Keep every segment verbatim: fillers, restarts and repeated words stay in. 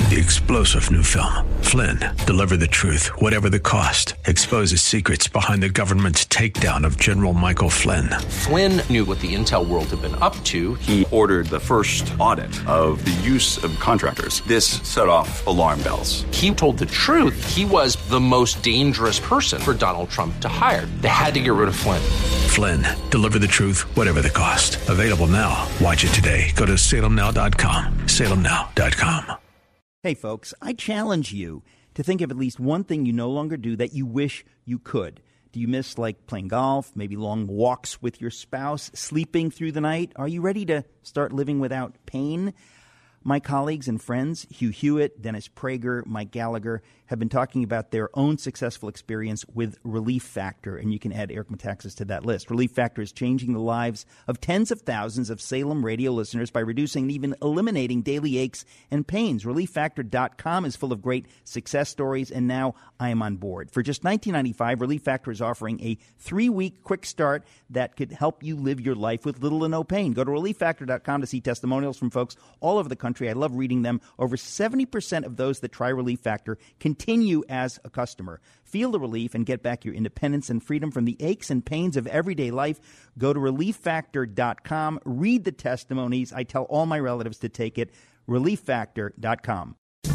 The explosive new film, Flynn, deliver the truth, whatever the cost, exposes secrets behind the government's takedown of General Michael Flynn. Flynn knew what the intel world had been up to. He ordered the first audit of the use of contractors. This set off alarm bells. He told the truth. He was the most dangerous person for Donald Trump to hire. They had to get rid of Flynn. Flynn, deliver the truth, whatever the cost. Available now. Watch it today. Go to salem now dot com. salem now dot com. Hey, folks, I challenge you to think of at least one thing you no longer do that you wish you could. Do you miss, like, playing golf, maybe long walks with your spouse, sleeping through the night? Are you ready to start living without pain? My colleagues and friends, Hugh Hewitt, Dennis Prager, Mike Gallagher, have been talking about their own successful experience with Relief Factor, and you can add Eric Metaxas to that list. Relief Factor is changing the lives of tens of thousands of Salem radio listeners by reducing and even eliminating daily aches and pains. relief factor dot com is full of great success stories, and now I am on board. For just nineteen ninety-five dollars, Relief Factor is offering a three-week quick start that could help you live your life with little to no pain. Go to relief factor dot com to see testimonials from folks all over the country. I love reading them. Over seventy percent of those that try Relief Factor continue as a customer. Feel the relief and get back your independence and freedom from the aches and pains of everyday life. Go to relief factor dot com. Read the testimonies. I tell all my relatives to take it. relief factor dot com.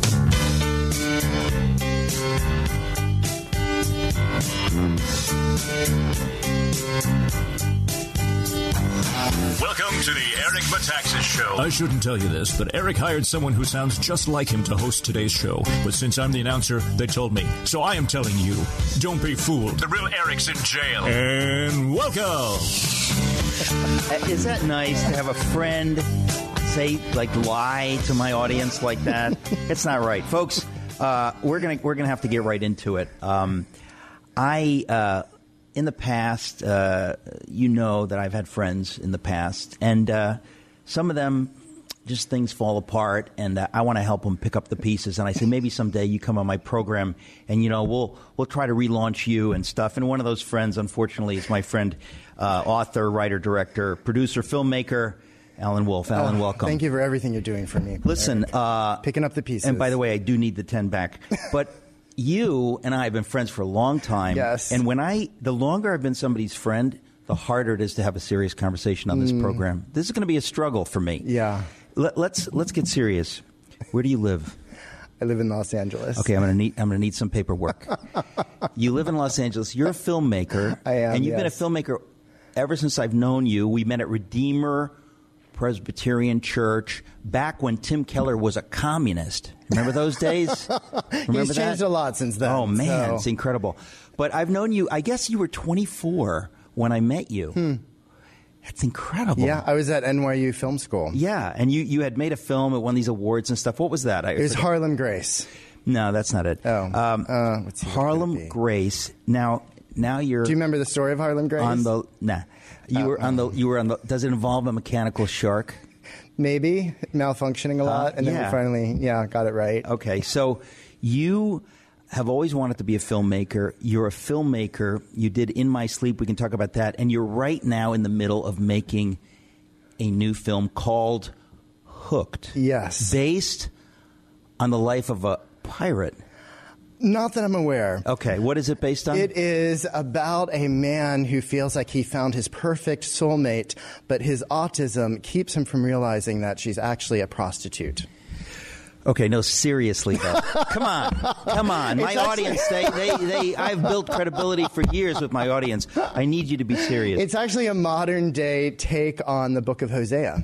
Welcome to the Eric Metaxas Show. I shouldn't tell you this, but Eric hired someone who sounds just like him to host today's show. But since I'm the announcer, they told me. So I am telling you, don't be fooled. The real Eric's in jail. And welcome. Is that nice to have a friend say, like, lie to my audience like that? It's not right. Folks, uh, we're going to we're gonna have to get right into it. Um, I... Uh, In the past, uh, you know that I've had friends in the past, and uh, some of them, just things fall apart, and uh, I want to help them pick up the pieces. And I say, maybe someday you come on my program, and, you know, we'll we'll try to relaunch you and stuff. And one of those friends, unfortunately, is my friend, uh, author, writer, director, producer, filmmaker, Alan Wolf. Alan, oh, welcome. Thank you for everything you're doing for me. Listen. Uh, Picking up the pieces. And by the way, I do need the ten back. But... You and I have been friends for a long time. Yes. And when I, the longer I've been somebody's friend, the harder it is to have a serious conversation on this mm. program. This is going to be a struggle for me. Yeah. Let, let's let's get serious. Where do you live? I live in Los Angeles. Okay, I'm going to need I'm going to need some paperwork. You live in Los Angeles. You're a filmmaker. I am. And you've yes. been a filmmaker ever since I've known you. We met at Redeemer Presbyterian Church back when Tim Keller was a communist. Remember those days? Remember He's that? changed a lot since then. Oh, man, so. It's incredible. But I've known you, I guess you were twenty-four when I met you. Hmm. That's incredible. Yeah, I was at N Y U Film School. Yeah, and you, you had made a film at one of these awards and stuff. What was that? I, it was Harlem Grace. No, that's not it. Oh, um, uh, let's see, Harlem Grace. Now, now you're. Do you remember the story of Harlem Grace? On the nah, you uh, were on the. You were on the. Does it involve a mechanical shark? Maybe malfunctioning a lot, uh, and then yeah. we finally, yeah, got it right. Okay, so you have always wanted to be a filmmaker. You're a filmmaker. You did In My Sleep. We can talk about that. And you're right now in the middle of making a new film called Hooked. Yes. Based on the life of a pirate. Not that I'm aware. Okay, what is it based on? It is about a man who feels like he found his perfect soulmate, but his autism keeps him from realizing that she's actually a prostitute. Okay, no, seriously, though. Come on. Come on. My actually- audience, they, they, they, I've built credibility for years with my audience. I need you to be serious. It's actually a modern-day take on the Book of Hosea.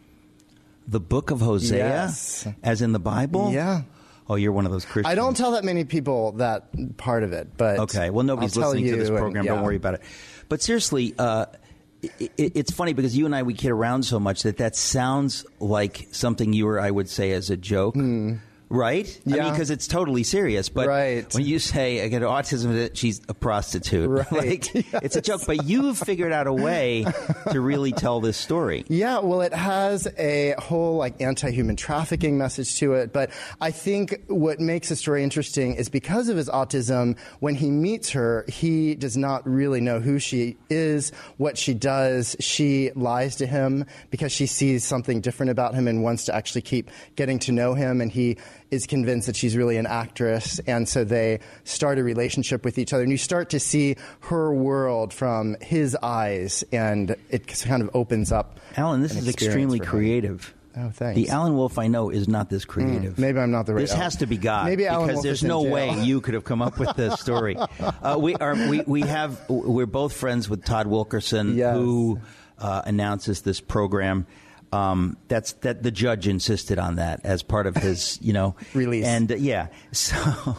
The Book of Hosea? Yes. As in the Bible? Yeah. Oh, you're one of those Christians. I don't tell that many people that part of it, but okay. Well, nobody's I'll listening to this program. And, yeah. Don't worry about it. But seriously, uh, it, it, it's funny because you and I, we kid around so much that that sounds like something you or I would say as a joke. Hmm. Right? Yeah. I mean, because it's totally serious. But right. when you say, I get autism, she's a prostitute. Right. Like, yes. It's a joke. But you've figured out a way to really tell this story. Yeah, well, it has a whole like anti-human trafficking message to it. But I think what makes the story interesting is because of his autism, when he meets her, he does not really know who she is, what she does. She lies to him because she sees something different about him and wants to actually keep getting to know him. And he is convinced that she's really an actress, and so they start a relationship with each other. And you start to see her world from his eyes, and it kind of opens up. Alan, this is extremely creative. Oh, thanks. The Alan Wolf I know is not this creative. Mm, maybe I'm not the right. This Alan. has to be God. Maybe Alan because Wolf there's is no in jail. way you could have come up with this story. uh, we are we we have we're both friends with Todd Wilkerson, yes. who uh, announces this program. Um, that's that the judge insisted on that as part of his, you know, release. And uh, yeah, so.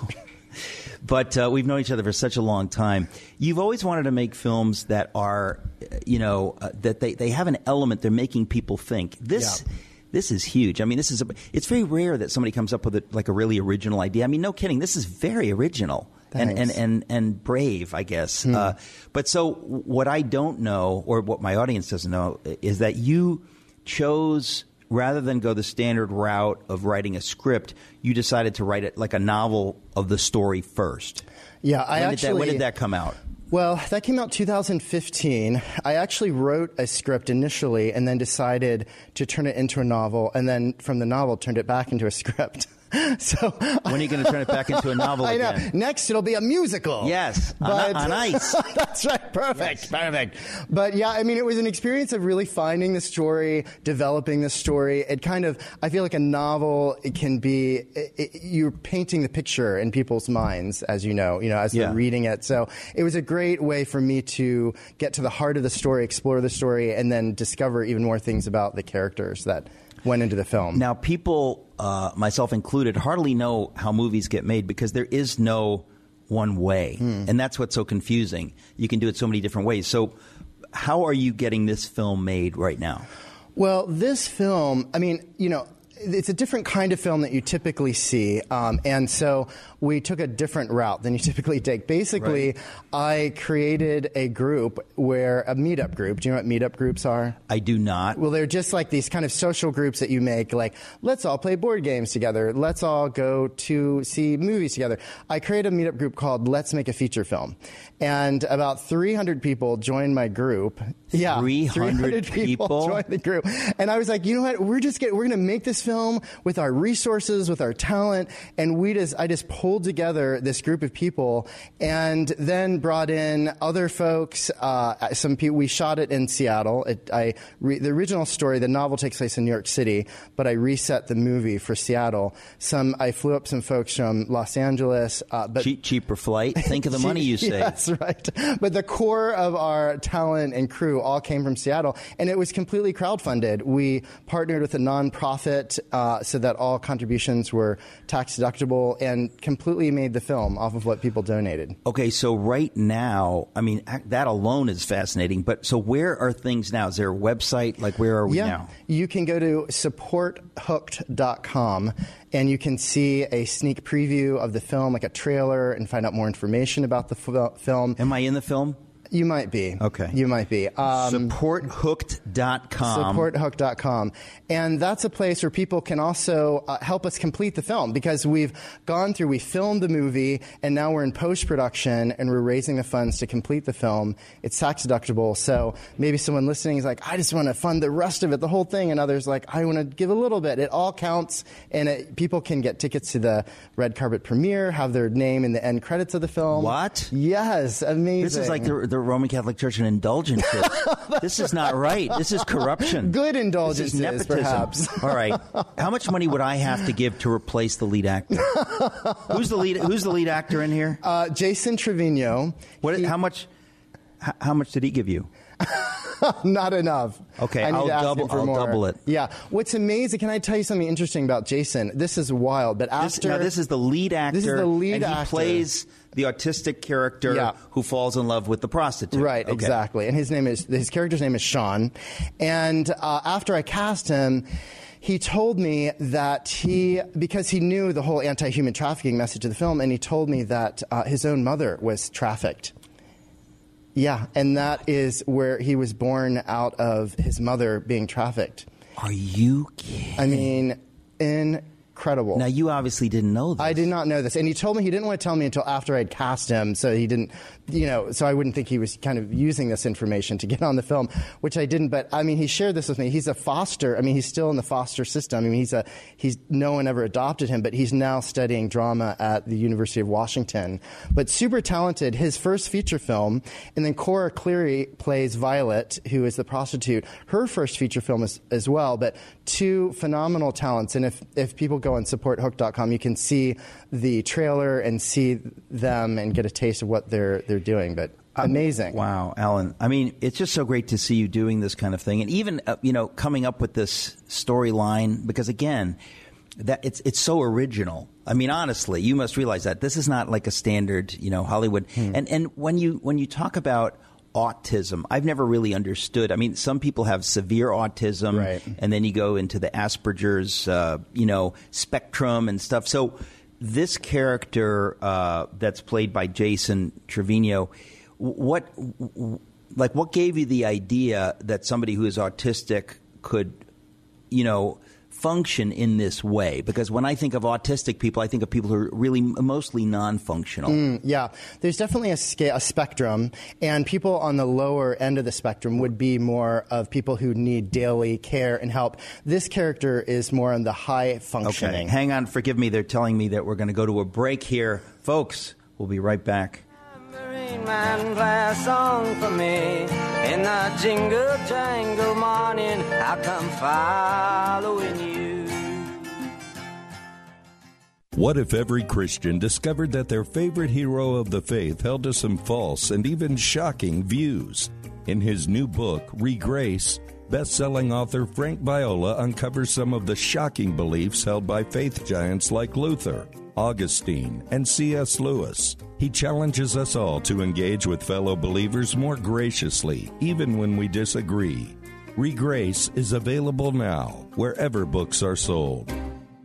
But uh, we've known each other for such a long time. You've always wanted to make films that are, you know, uh, that they, they have an element. They're making people think. This Yeah. this is huge. I mean, this is a, it's very rare that somebody comes up with a, like a really original idea. I mean, no kidding. This is very original and, and, and, and brave, I guess. Hmm. Uh, but so what I don't know, or what my audience doesn't know, is that you chose, rather than go the standard route of writing a script, you decided to write it like a novel of the story first. Yeah, I when actually. Did that, when did that come out? Well, that came out two thousand fifteen. I actually wrote a script initially and then decided to turn it into a novel, and then from the novel turned it back into a script. So when are you going to turn it back into a novel I again? know. Next, it'll be a musical. Yes, but, on, on ice. That's right. Perfect. Yes. Perfect. But yeah, I mean, it was an experience of really finding the story, developing the story. It kind of, I feel like a novel, it can be, it, it, you're painting the picture in people's minds, as you know, you know, as yeah. they're reading it. So it was a great way for me to get to the heart of the story, explore the story, and then discover even more things about the characters that went into the film. Now, people, uh, myself included, hardly know how movies get made because there is no one way. Hmm. And that's what's so confusing. You can do it so many different ways. So how are you getting this film made right now? Well, this film, I mean, you know, it's a different kind of film that you typically see, um, and so we took a different route than you typically take. Basically, right. I created a group where a meetup group. Do you know what meetup groups are? I do not. Well, they're just like these kind of social groups that you make, like, let's all play board games together. Let's all go to see movies together. I created a meetup group called Let's Make a Feature Film. And about three hundred people joined my group. Yeah, three hundred people, people joined the group. And I was like, you know what? We're just get, we're going to make this film with our resources, with our talent. And we just, I just pulled together this group of people and then brought in other folks. Uh, some people, we shot it in Seattle. It, I, re, the original story, the novel takes place in New York City, but I reset the movie for Seattle. Some, I flew up some folks from Los Angeles. Uh, but Cheap, cheaper flight. Think of the money you save. Yes, right. But the core of our talent and crew all came from Seattle, and it was completely crowdfunded. We partnered with a nonprofit uh, so that all contributions were tax deductible, and completely made the film off of what people donated. Okay, so right now, I mean, that alone is fascinating. But so where are things now? Is there a website? Like, where are we yeah, now? You can go to support hooked dot com, and you can see a sneak preview of the film, like a trailer, and find out more information about the f- film. Am I in the film? You might be. Okay. You might be. Um, support hooked dot com. support hooked dot com. And that's a place where people can also uh, help us complete the film, because we've gone through, we filmed the movie, and now we're in post-production, and we're raising the funds to complete the film. It's tax deductible, so maybe someone listening is like, I just want to fund the rest of it, the whole thing, and others like, I want to give a little bit. It all counts, and it, people can get tickets to the red carpet premiere, have their name in the end credits of the film. What? Yes, amazing. This is like the, the Roman Catholic Church and indulgences. This is not right. This is corruption. Good indulgences, this is nepotism. Perhaps. All right. How much money would I have to give to replace the lead actor? Who's the lead? Who's the lead actor in here? Uh, Jason Trevino. What? He, how much? How, how much did he give you? Not enough. Okay, I need I'll to ask double. him for I'll more. double it. Yeah. What's amazing? Can I tell you something interesting about Jason? This is wild. But after this, now this is the lead actor. This is the lead and he actor. plays the autistic character yeah. who falls in love with the prostitute. Right. Okay. Exactly. And his name is his character's name is Sean. And uh, after I cast him, he told me that he, because he knew the whole anti-human trafficking message of the film, and he told me that uh, his own mother was trafficked. Yeah, and that is where he was born, out of his mother being trafficked. Are you kidding? I mean, incredible. incredible. Now, you obviously didn't know this. I did not know this. And he told me he didn't want to tell me until after I'd cast him, so he didn't, you know, so I wouldn't think he was kind of using this information to get on the film, which I didn't. But, I mean, he shared this with me. He's a foster. I mean, he's still in the foster system. I mean, he's a, he's, no one ever adopted him, but he's now studying drama at the University of Washington. But super talented. His first feature film, and then Cora Cleary plays Violet, who is the prostitute. Her first feature film is, as well, but two phenomenal talents. And if, if people go and support hook dot com, you can see the trailer and see them and get a taste of what they're they're doing. But amazing. Um, wow, Alan. I mean, it's just so great to see you doing this kind of thing. And even, uh, you know, coming up with this storyline, because, again, that it's it's so original. I mean, honestly, you must realize that this is not like a standard, you know, Hollywood. Hmm. And and when you when you talk about autism, I've never really understood. I mean, some people have severe autism, right, and then you go into the Asperger's, uh, you know, spectrum and stuff. So this character uh, that's played by Jason Trevino, what, like, what gave you the idea that somebody who is autistic could, you know, function in this way? Because when I think of autistic people, I think of people who are really mostly non-functional. Mm, yeah, there's definitely a, scale, a spectrum, and people on the lower end of the spectrum would be more of people who need daily care and help. This character is more on the high functioning. Okay, hang on, forgive me, they're telling me that we're going to go to a break here. Folks, we'll be right back. Man, play a song for me in the jingle jangle morning. I come following you. What if every Christian discovered that their favorite hero of the faith held to some false and even shocking views? In his new book, Regrace, best-selling author Frank Viola uncovers some of the shocking beliefs held by faith giants like Luther, Augustine, and C S Lewis. He challenges us all to engage with fellow believers more graciously, even when we disagree. Regrace is available now, wherever books are sold.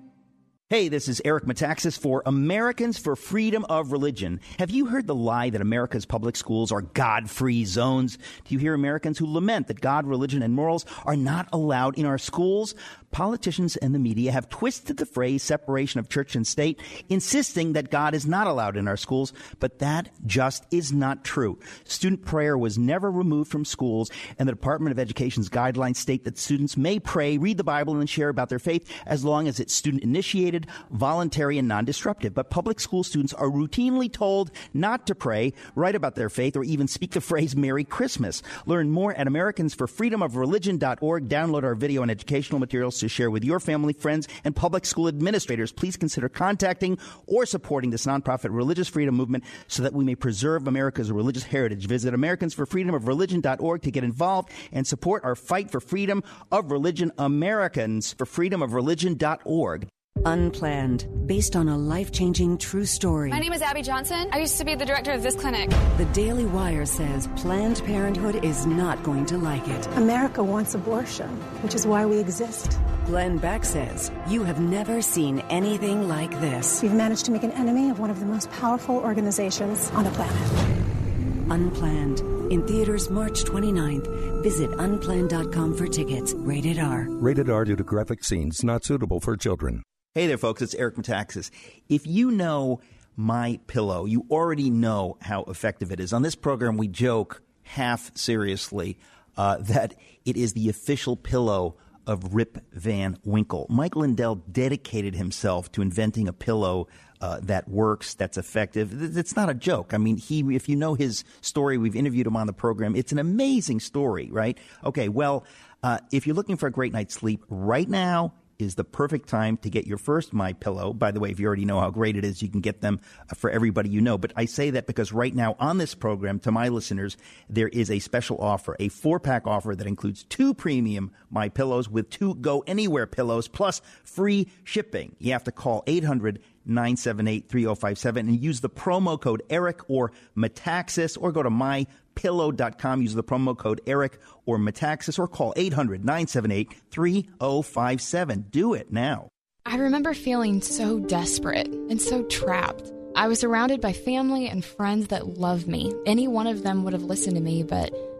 Hey, this is Eric Metaxas for Americans for Freedom of Religion. Have you heard the lie that America's public schools are God-free zones? Do you hear Americans who lament that God, religion, and morals are not allowed in our schools? Politicians and the media have twisted the phrase separation of church and state, insisting that God is not allowed in our schools, but that just is not true. Student prayer was never removed from schools, and the Department of Education's guidelines state that students may pray, read the Bible, and share about their faith as long as it's student-initiated, voluntary, and non-disruptive. But public school students are routinely told not to pray, write about their faith, or even speak the phrase Merry Christmas. Learn more at Americans for Freedom of Religion dot org. Download our video and educational materials to share with your family, friends, and public school administrators. Please consider contacting or supporting this nonprofit religious freedom movement so that we may preserve America's religious heritage. Visit Americans for Freedom of Religion dot org to get involved and support our fight for freedom of religion. Americans for Freedom of Religion dot org. Unplanned, based on a life-changing true story. My name is Abby Johnson. I used to be the director of this clinic. The Daily Wire says Planned Parenthood is not going to like it. America wants abortion, which is why we exist. Glenn Beck says, you have never seen anything like this. We've managed to make an enemy of one of the most powerful organizations on the planet. Unplanned. In theaters March twenty-ninth. Visit unplanned dot com for tickets. Rated R. Rated R due to graphic scenes. Not suitable for children. Hey there, folks. It's Eric Metaxas. If you know My Pillow, you already know how effective it is. On this program, we joke half seriously uh, that it is the official pillow of Rip Van Winkle. Mike Lindell dedicated himself to inventing a pillow uh, that works, that's effective. It's not a joke. I mean, he, if you know his story, we've interviewed him on the program. It's an amazing story, right? Okay, well, uh, if you're looking for a great night's sleep right now, is the perfect time to get your first My Pillow. By the way, if you already know how great it is, you can get them for everybody you know. But I say that because right now on this program, to my listeners, there is a special offer, a four-pack offer that includes two premium My Pillows with two Go Anywhere pillows plus free shipping. You have to call eight hundred, nine seven eight, three oh five seven and use the promo code Eric or Metaxas, or go to my pillow dot com. Use the promo code Eric or Metaxas, or call eight hundred, nine seven eight, three oh five seven. Do it now. I remember feeling so desperate and so trapped. I was surrounded by family and friends that loved me. Any one of them would have listened to me, but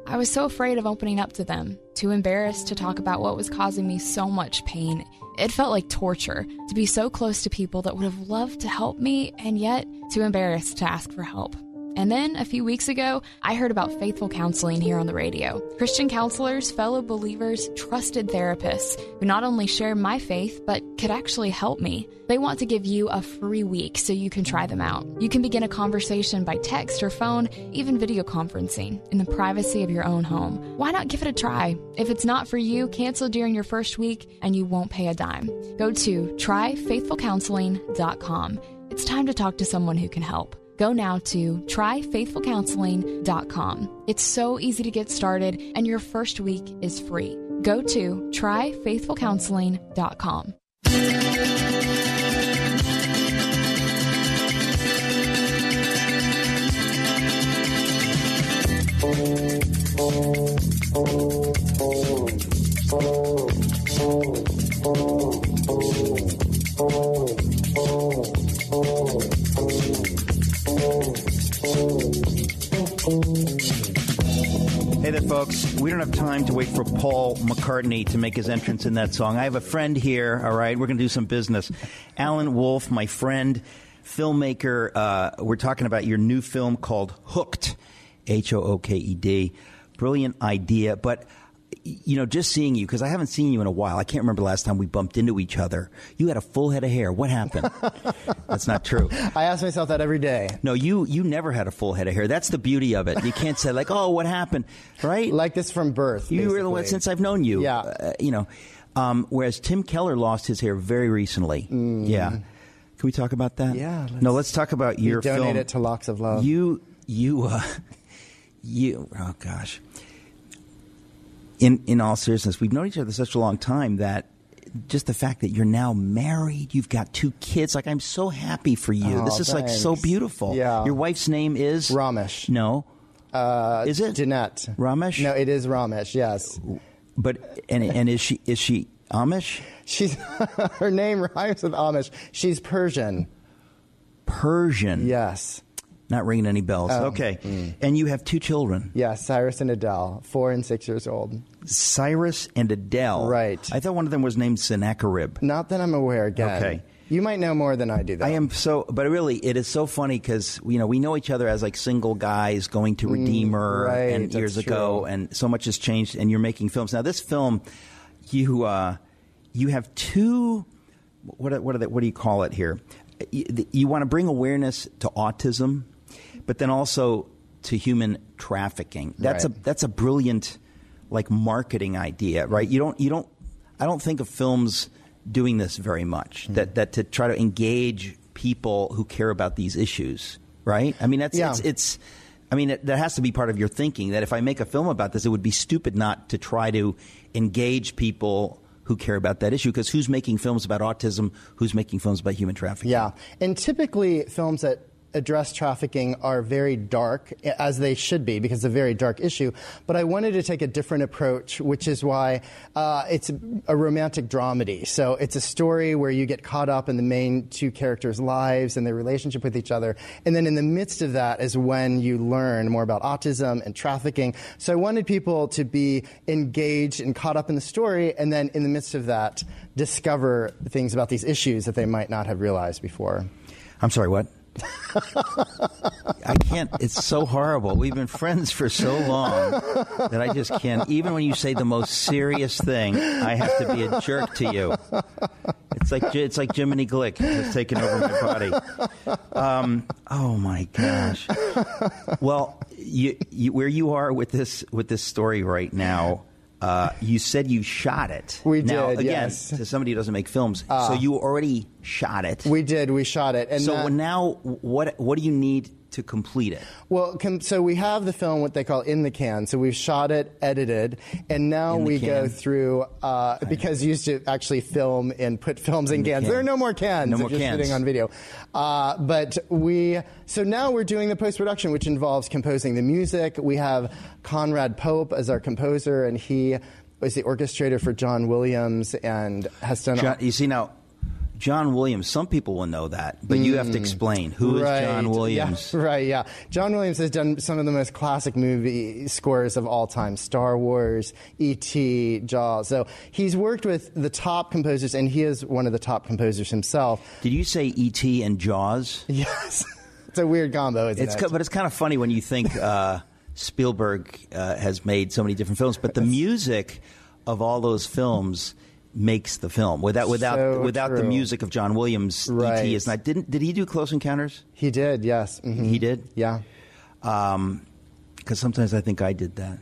I was so afraid of opening up to them, too embarrassed to talk about what was causing me so much pain. It felt like torture to be so close to people that would have loved to help me and yet too embarrassed to ask for help. And then, a few weeks ago, I heard about Faithful Counseling here on the radio. Christian counselors, fellow believers, trusted therapists who not only share my faith, but could actually help me. They want to give you a free week so you can try them out. You can begin a conversation by text or phone, even video conferencing, in the privacy of your own home. Why not give it a try? If it's not for you, cancel during your first week and you won't pay a dime. Go to try faithful counseling dot com. It's time to talk to someone who can help. Go now to try faithful counseling dot com. It's so easy to get started, and your first week is free. Go to try faithful counseling dot com. Hey there, folks. We don't have time to wait for Paul McCartney to make his entrance in that song. I have a friend here, all right? We're going to do some business. Alan Wolf, my friend, filmmaker. Uh, we're talking about your new film called Hooked, H O O K E D. Brilliant idea. But, you know, just seeing you, because I haven't seen you in a while. I can't remember the last time we bumped into each other. You had a full head of hair. What happened? That's not true. I ask myself that every day. No, you you never had a full head of hair. That's the beauty of it. You can't say, like, oh, what happened, right? Like this from birth, You basically. were since I've known you. Yeah. Uh, you know, um, whereas Tim Keller lost his hair very recently. Mm. Yeah. Can we talk about that? Yeah. Let's, no, let's talk about your you donate film. it to Locks of Love. You, you, uh, you, oh, gosh. In in all seriousness, we've known each other such a long time that just the fact that you're now married, you've got two kids, like I'm so happy for you. Oh, this is thanks. like so beautiful. Yeah. Your wife's name is? Ramesh. No. Uh, is it? Jeanette. Ramesh? No, it is Ramesh, yes. But, and and is she is she Amish? She's her name rhymes with Amish. She's Persian. Persian? Yes. Not ringing any bells. Oh, okay. mm. And you have two children. Yes, Cyrus and Adele, four and six years old. Cyrus and Adele. Right. I thought one of them was named Sennacherib. Not that I'm aware, again. Okay. You might know more than I do, though. I am so, but really, it is so funny because, you know, we know each other as like single guys going to Redeemer Mm, right, and years that's ago, true. and so much has changed, and you're making films. Now, this film, you uh, you have two, what, are- what, are they, what do you call it here? You, you want to bring awareness to autism, but then also to human trafficking. That's Right. a that's a brilliant, like, marketing idea, right? You don't you don't I don't think of films doing this very much. Mm. That that to try to engage people who care about these issues, right? I mean, that's Yeah. it's, it's I mean, it, that has to be part of your thinking. That if I make a film about this, it would be stupid not to try to engage people who care about that issue. Because who's making films about autism? Who's making films about human trafficking? Yeah. And typically, films that address trafficking are very dark, as they should be, because it's a very dark issue. But I wanted to take a different approach, which is why uh, it's a romantic dramedy. So it's a story where you get caught up in the main two characters' lives and their relationship with each other. And then in the midst of that is when you learn more about autism and trafficking. So I wanted people to be engaged and caught up in the story, and then in the midst of that, discover things about these issues that they might not have realized before. I'm sorry, what? I can't. It's so horrible. We've been friends for so long that I just can't. Even when you say the most serious thing, I have to be a jerk to you. It's like it's like Jiminy Glick has taken over my body. Um, oh my gosh. Well, you, you, where you are with this with this story right now. Uh, you said you shot it. We now, did, again, yes. to somebody who doesn't make films, Uh, so you already shot it. We did. We shot it. And so that- now, what what do you need to complete it? Well, com- so we have the film, what they call in the can. So we've shot it, edited, and now In the we can. go through, uh, because you used to actually film and put films in, In the cans. can. There are no more cans No if more you're cans. sitting on video. Uh, but we, so now we're doing the post-production, which involves composing the music. We have Conrad Pope as our composer, and he was the orchestrator for John Williams and has done... John, you see now, John Williams, some people will know that, but mm. you have to explain. Who right. is John Williams? Yeah, right, yeah. John Williams has done some of the most classic movie scores of all time. Star Wars, E T, Jaws. So he's worked with the top composers, and he is one of the top composers himself. Did you say E T and Jaws? Yes. It's a weird combo, isn't it's it? Co- but it's kind of funny when you think uh, Spielberg uh, has made so many different films, but the music of all those films makes the film. Without without so without true. the music of John Williams, right. E T is not. Didn't did he do Close Encounters? He did. Yes, mm-hmm. He did. Yeah. Um, because sometimes I think I did that.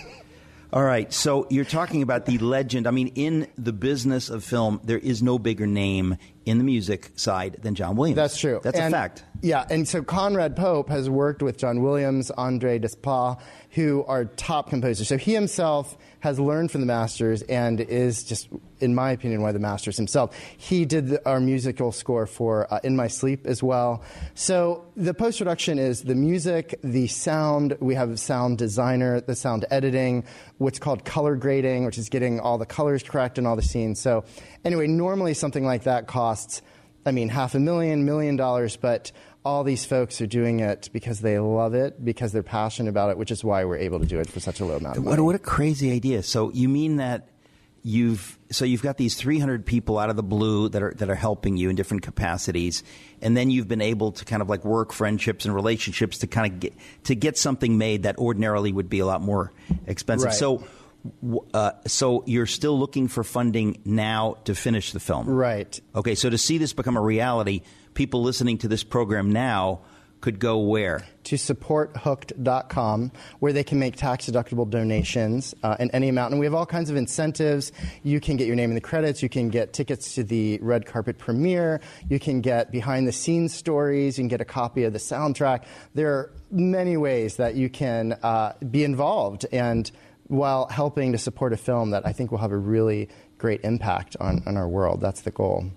All right, so you're talking about the legend. I mean, in the business of film, there is no bigger name in the music side than John Williams. That's true. That's and, a fact. Yeah, and so Conrad Pope has worked with John Williams, Andre Desplat, who are top composers. So he himself has learned from the masters and is just, in my opinion, one of the masters himself. He did the, our musical score for uh, In My Sleep as well. So the post-production is the music, the sound. We have a sound designer, the sound editing, what's called color grading, which is getting all the colors correct in all the scenes. So anyway, normally something like that costs, I mean, half a million, million dollars, but all these folks are doing it because they love it, because they're passionate about it, which is why we're able to do it for such a low amount of money. What, what a crazy idea. So you mean that you've so you've got these three hundred people out of the blue that are that are helping you in different capacities, and then you've been able to kind of like work friendships and relationships to kind of get to get something made that ordinarily would be a lot more expensive. Right. So Uh, so you're still looking for funding now to finish the film? Right. Okay, so to see this become a reality, people listening to this program now could go where? To support hooked dot com, where they can make tax-deductible donations uh, in any amount. And we have all kinds of incentives. You can get your name in the credits. You can get tickets to the red carpet premiere. You can get behind-the-scenes stories. You can get a copy of the soundtrack. There are many ways that you can uh, be involved and while helping to support a film that I think will have a really great impact on, on our world. That's the goal.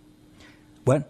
What?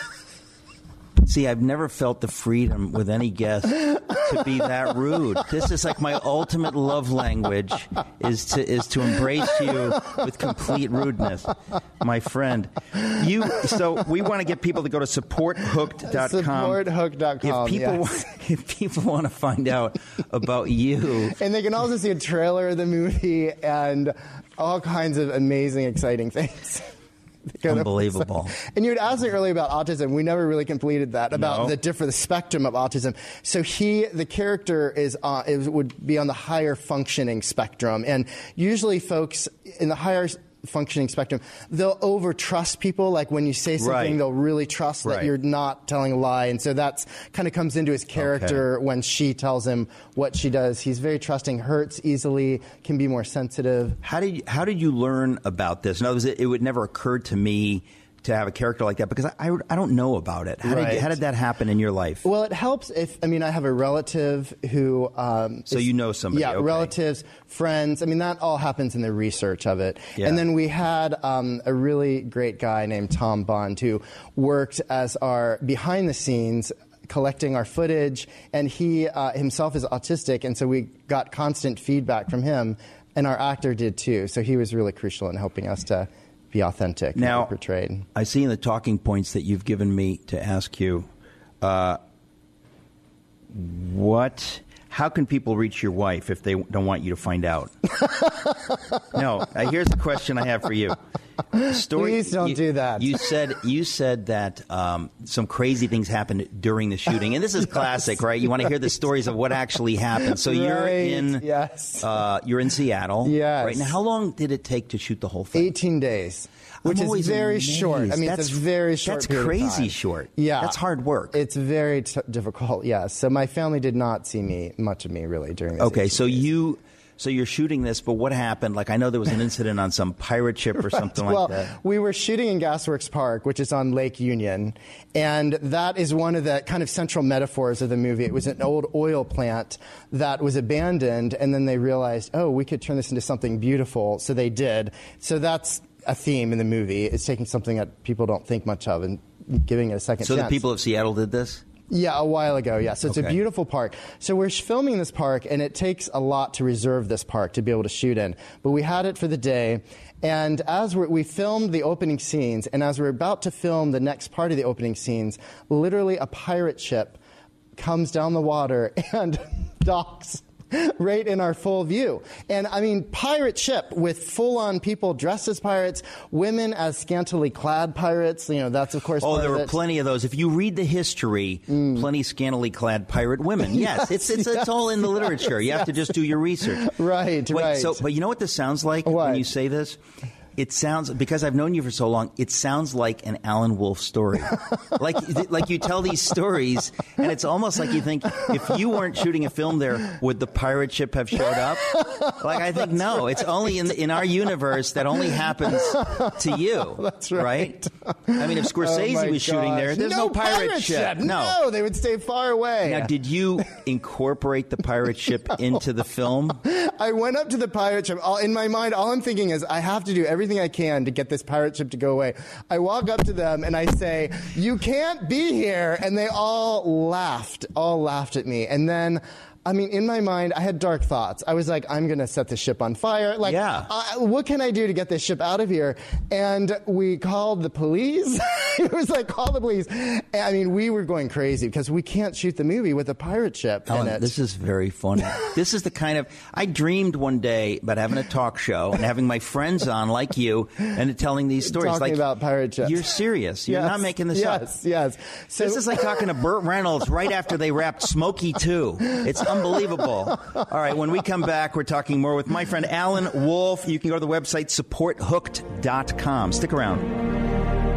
See, I've never felt the freedom with any guest to be that rude. This is like my ultimate love language is to is to embrace you with complete rudeness, my friend. You so we want to get people to go to support hooked dot com. support hooked dot com. If people yes. want, if people want to find out about you, and they can also see a trailer of the movie and all kinds of amazing, exciting things. Unbelievable. And you had asked me earlier about autism. We never really completed that, about no. the different the spectrum of autism. So he, the character, is uh, is would be on the higher functioning spectrum. And usually folks in the higher functioning spectrum, they'll over trust people. Like when you say something, right. they'll really trust right. that you're not telling a lie. And so that's kind of comes into his character okay. when she tells him what she does. He's very trusting, hurts easily, can be more sensitive. How did you, how did you learn about this? In other words, it, it would never occur to me to have a character like that because I, I, I don't know about it. How, right. did, how did that happen in your life? Well, it helps if, I mean, I have a relative who... Um, so is, you know somebody. Yeah, okay. relatives, friends. I mean, that all happens in the research of it. Yeah. And then we had um, a really great guy named Tom Bond who worked as our behind the scenes collecting our footage, and he uh, himself is autistic, and so we got constant feedback from him, and our actor did too. So he was really crucial in helping us to be authentic now, and portrayed. I see in the talking points that you've given me to ask you, uh, what, how can people reach your wife if they don't want you to find out? No, uh, here's the question I have for you. Story, Please don't you, do that. You said you said that um, some crazy things happened during the shooting, and this is classic, yes. right? You want to hear the stories of what actually happened. So right. you're in, yes, uh, you're in Seattle, yes. right now. How long did it take to shoot the whole thing? Eighteen days. Which I'm is very amazed. short. I mean, that's, it's a very short That's period crazy of time. short. Yeah. That's hard work. It's very t- difficult, yes. So my family did not see me, much of me, really, during this. Okay, so days. you... So you're shooting this, but what happened? Like, I know there was an incident on some pirate ship or something right. like well, that. We were shooting in Gasworks Park, which is on Lake Union, and that is one of the kind of central metaphors of the movie. It was an old oil plant that was abandoned, and then they realized, oh, we could turn this into something beautiful, so they did. So that's a theme in the movie. It's taking something that people don't think much of and giving it a second so chance. So the people of Seattle did this? Yeah, a while ago, yeah. So it's Okay. a beautiful park. So we're sh- filming this park, and it takes a lot to reserve this park to be able to shoot in. But we had it for the day, and as we're, we filmed the opening scenes, and as we're about to film the next part of the opening scenes, literally a pirate ship comes down the water and docks right in our full view. And I mean, pirate ship with full-on people dressed as pirates, women as scantily clad pirates. You know, that's of course. Oh, part there of were it. plenty of those. If you read the history, Mm. plenty scantily clad pirate women. Yes, Yes, it's it's yes, it's all in the yes, literature. You have to just do your research. Right, Wait, right. So, but you know what this sounds like What? when you say this? It sounds, because I've known you for so long, it sounds like an Alan Wolfe story. like like you tell these stories, and it's almost like you think, if you weren't shooting a film there, would the pirate ship have showed up? Like, I think, no. It's only in the, in our universe that only happens to you. That's right. I mean, if Scorsese Oh my was shooting there, gosh. there's no, pirate, ship. No. no, they would stay far away. Now, did you incorporate the pirate ship into the film? I went up to the pirate ship. All, in my mind, all I'm thinking is, I have to do everything I can to get this pirate ship to go away. I walk up to them and I say, "You can't be here." And they all laughed, all laughed at me. And then, I mean, in my mind, I had dark thoughts. I was like, I'm going to set the ship on fire. Like, Yeah. uh, what can I do to get this ship out of here? And we called the police. It was like, call the police. I mean, we were going crazy because we can't shoot the movie with a pirate ship Alan, in it. this is very funny. This is the kind of, I dreamed one day about having a talk show and having my friends on like you and telling these stories. Talking like, about pirate ships. You're serious. You're Yes, not making this yes, up. Yes, yes. So, This is like talking to Burt Reynolds right after they wrapped Smokey two. It's unbelievable. All right, when we come back, we're talking more with my friend Alan Wolfe. You can go to the website support hooked dot com. Stick around.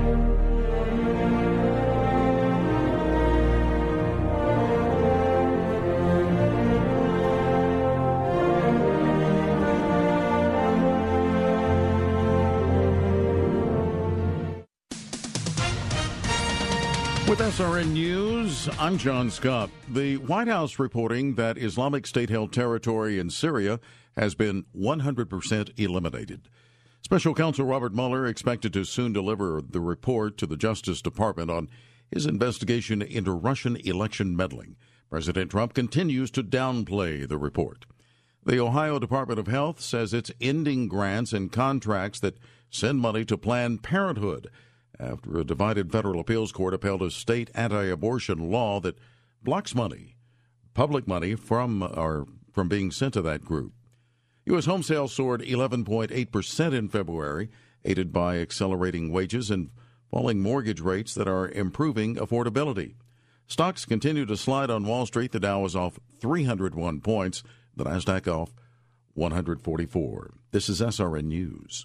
With S R N News, I'm John Scott. The White House reporting that Islamic State-held territory in Syria has been one hundred percent eliminated. Special Counsel Robert Mueller expected to soon deliver the report to the Justice Department on his investigation into Russian election meddling. President Trump continues to downplay the report. The Ohio Department of Health says it's ending grants and contracts that send money to Planned Parenthood after a divided federal appeals court upheld a state anti-abortion law that blocks money, public money, from or from being sent to that group. U S home sales soared eleven point eight percent in February, aided by accelerating wages and falling mortgage rates that are improving affordability. Stocks continue to slide on Wall Street. The Dow is off three hundred one points, the Nasdaq off one hundred forty-four. This is S R N News.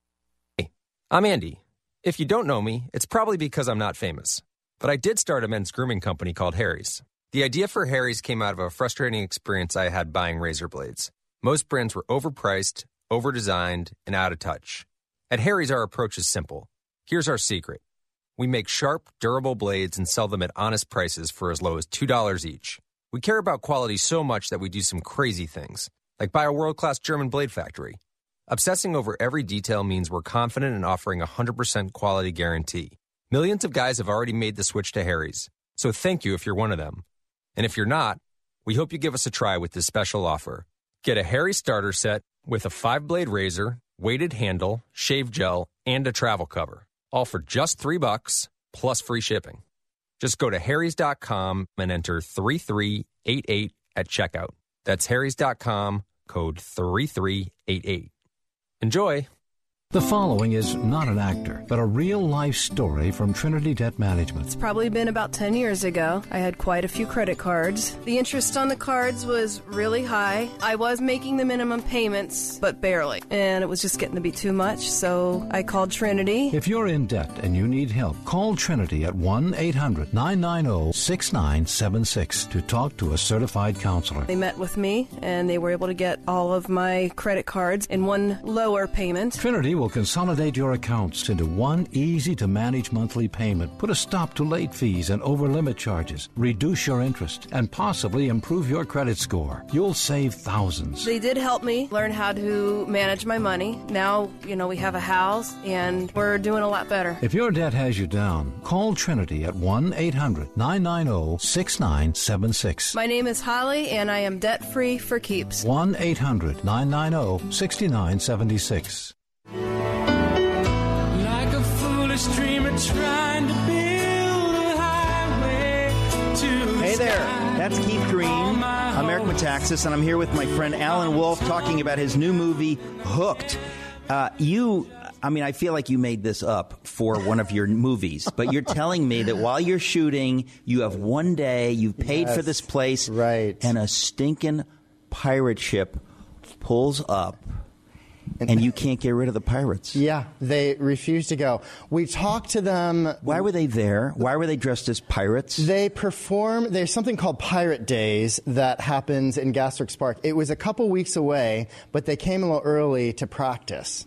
Hey, I'm Andy. If you don't know me, it's probably because I'm not famous. But I did start a men's grooming company called Harry's. The idea for Harry's came out of a frustrating experience I had buying razor blades. Most brands were overpriced, overdesigned, and out of touch. At Harry's, our approach is simple. Here's our secret. We make sharp, durable blades and sell them at honest prices for as low as two dollars each. We care about quality so much that we do some crazy things, like buy a world-class German blade factory. Obsessing over every detail means we're confident in offering a one hundred percent quality guarantee. Millions of guys have already made the switch to Harry's, so thank you if you're one of them. And if you're not, we hope you give us a try with this special offer. Get a Harry's starter set with a five-blade razor, weighted handle, shave gel, and a travel cover, all for just three bucks plus free shipping. Just go to harrys dot com and enter three three eight eight at checkout. That's harrys dot com, code three three eight eight. Enjoy. The following is not an actor, but a real-life story from Trinity Debt Management. It's probably been about ten years ago. I had quite a few credit cards. The interest on the cards was really high. I was making the minimum payments, but barely. And it was just getting to be too much, so I called Trinity. If you're in debt and you need help, call Trinity at one eight hundred nine nine zero six nine seven six to talk to a certified counselor. They met with me, and they were able to get all of my credit cards in one lower payment. Trinity will consolidate your accounts into one easy-to-manage monthly payment, put a stop to late fees and over-limit charges, reduce your interest, and possibly improve your credit score. You'll save thousands. They did help me learn how to manage my money. Now, you know, we have a house, and we're doing a lot better. If your debt has you down, call Trinity at one eight hundred nine nine zero six nine seven six. My name is Holly, and I am debt-free for keeps. one eight hundred nine nine zero six nine seven six. Like a foolish dreamer trying to build a highway to Hey there, that's Keith Green. I'm Eric Metaxas, and I'm here with my friend Alan Wolf talking about his new movie, Hooked. Uh, you, I mean, I feel like you made this up for one of your movies, but you're telling me that while you're shooting, you have one day, you've paid Yes, for this place, right. and a stinking pirate ship pulls up. And you can't get rid of the pirates. Yeah, they refuse to go. We talked to them. Why were they there? Why were they dressed as pirates? They perform, there's something called Pirate Days that happens in Gasworks Park. It was a couple weeks away, but they came a little early to practice.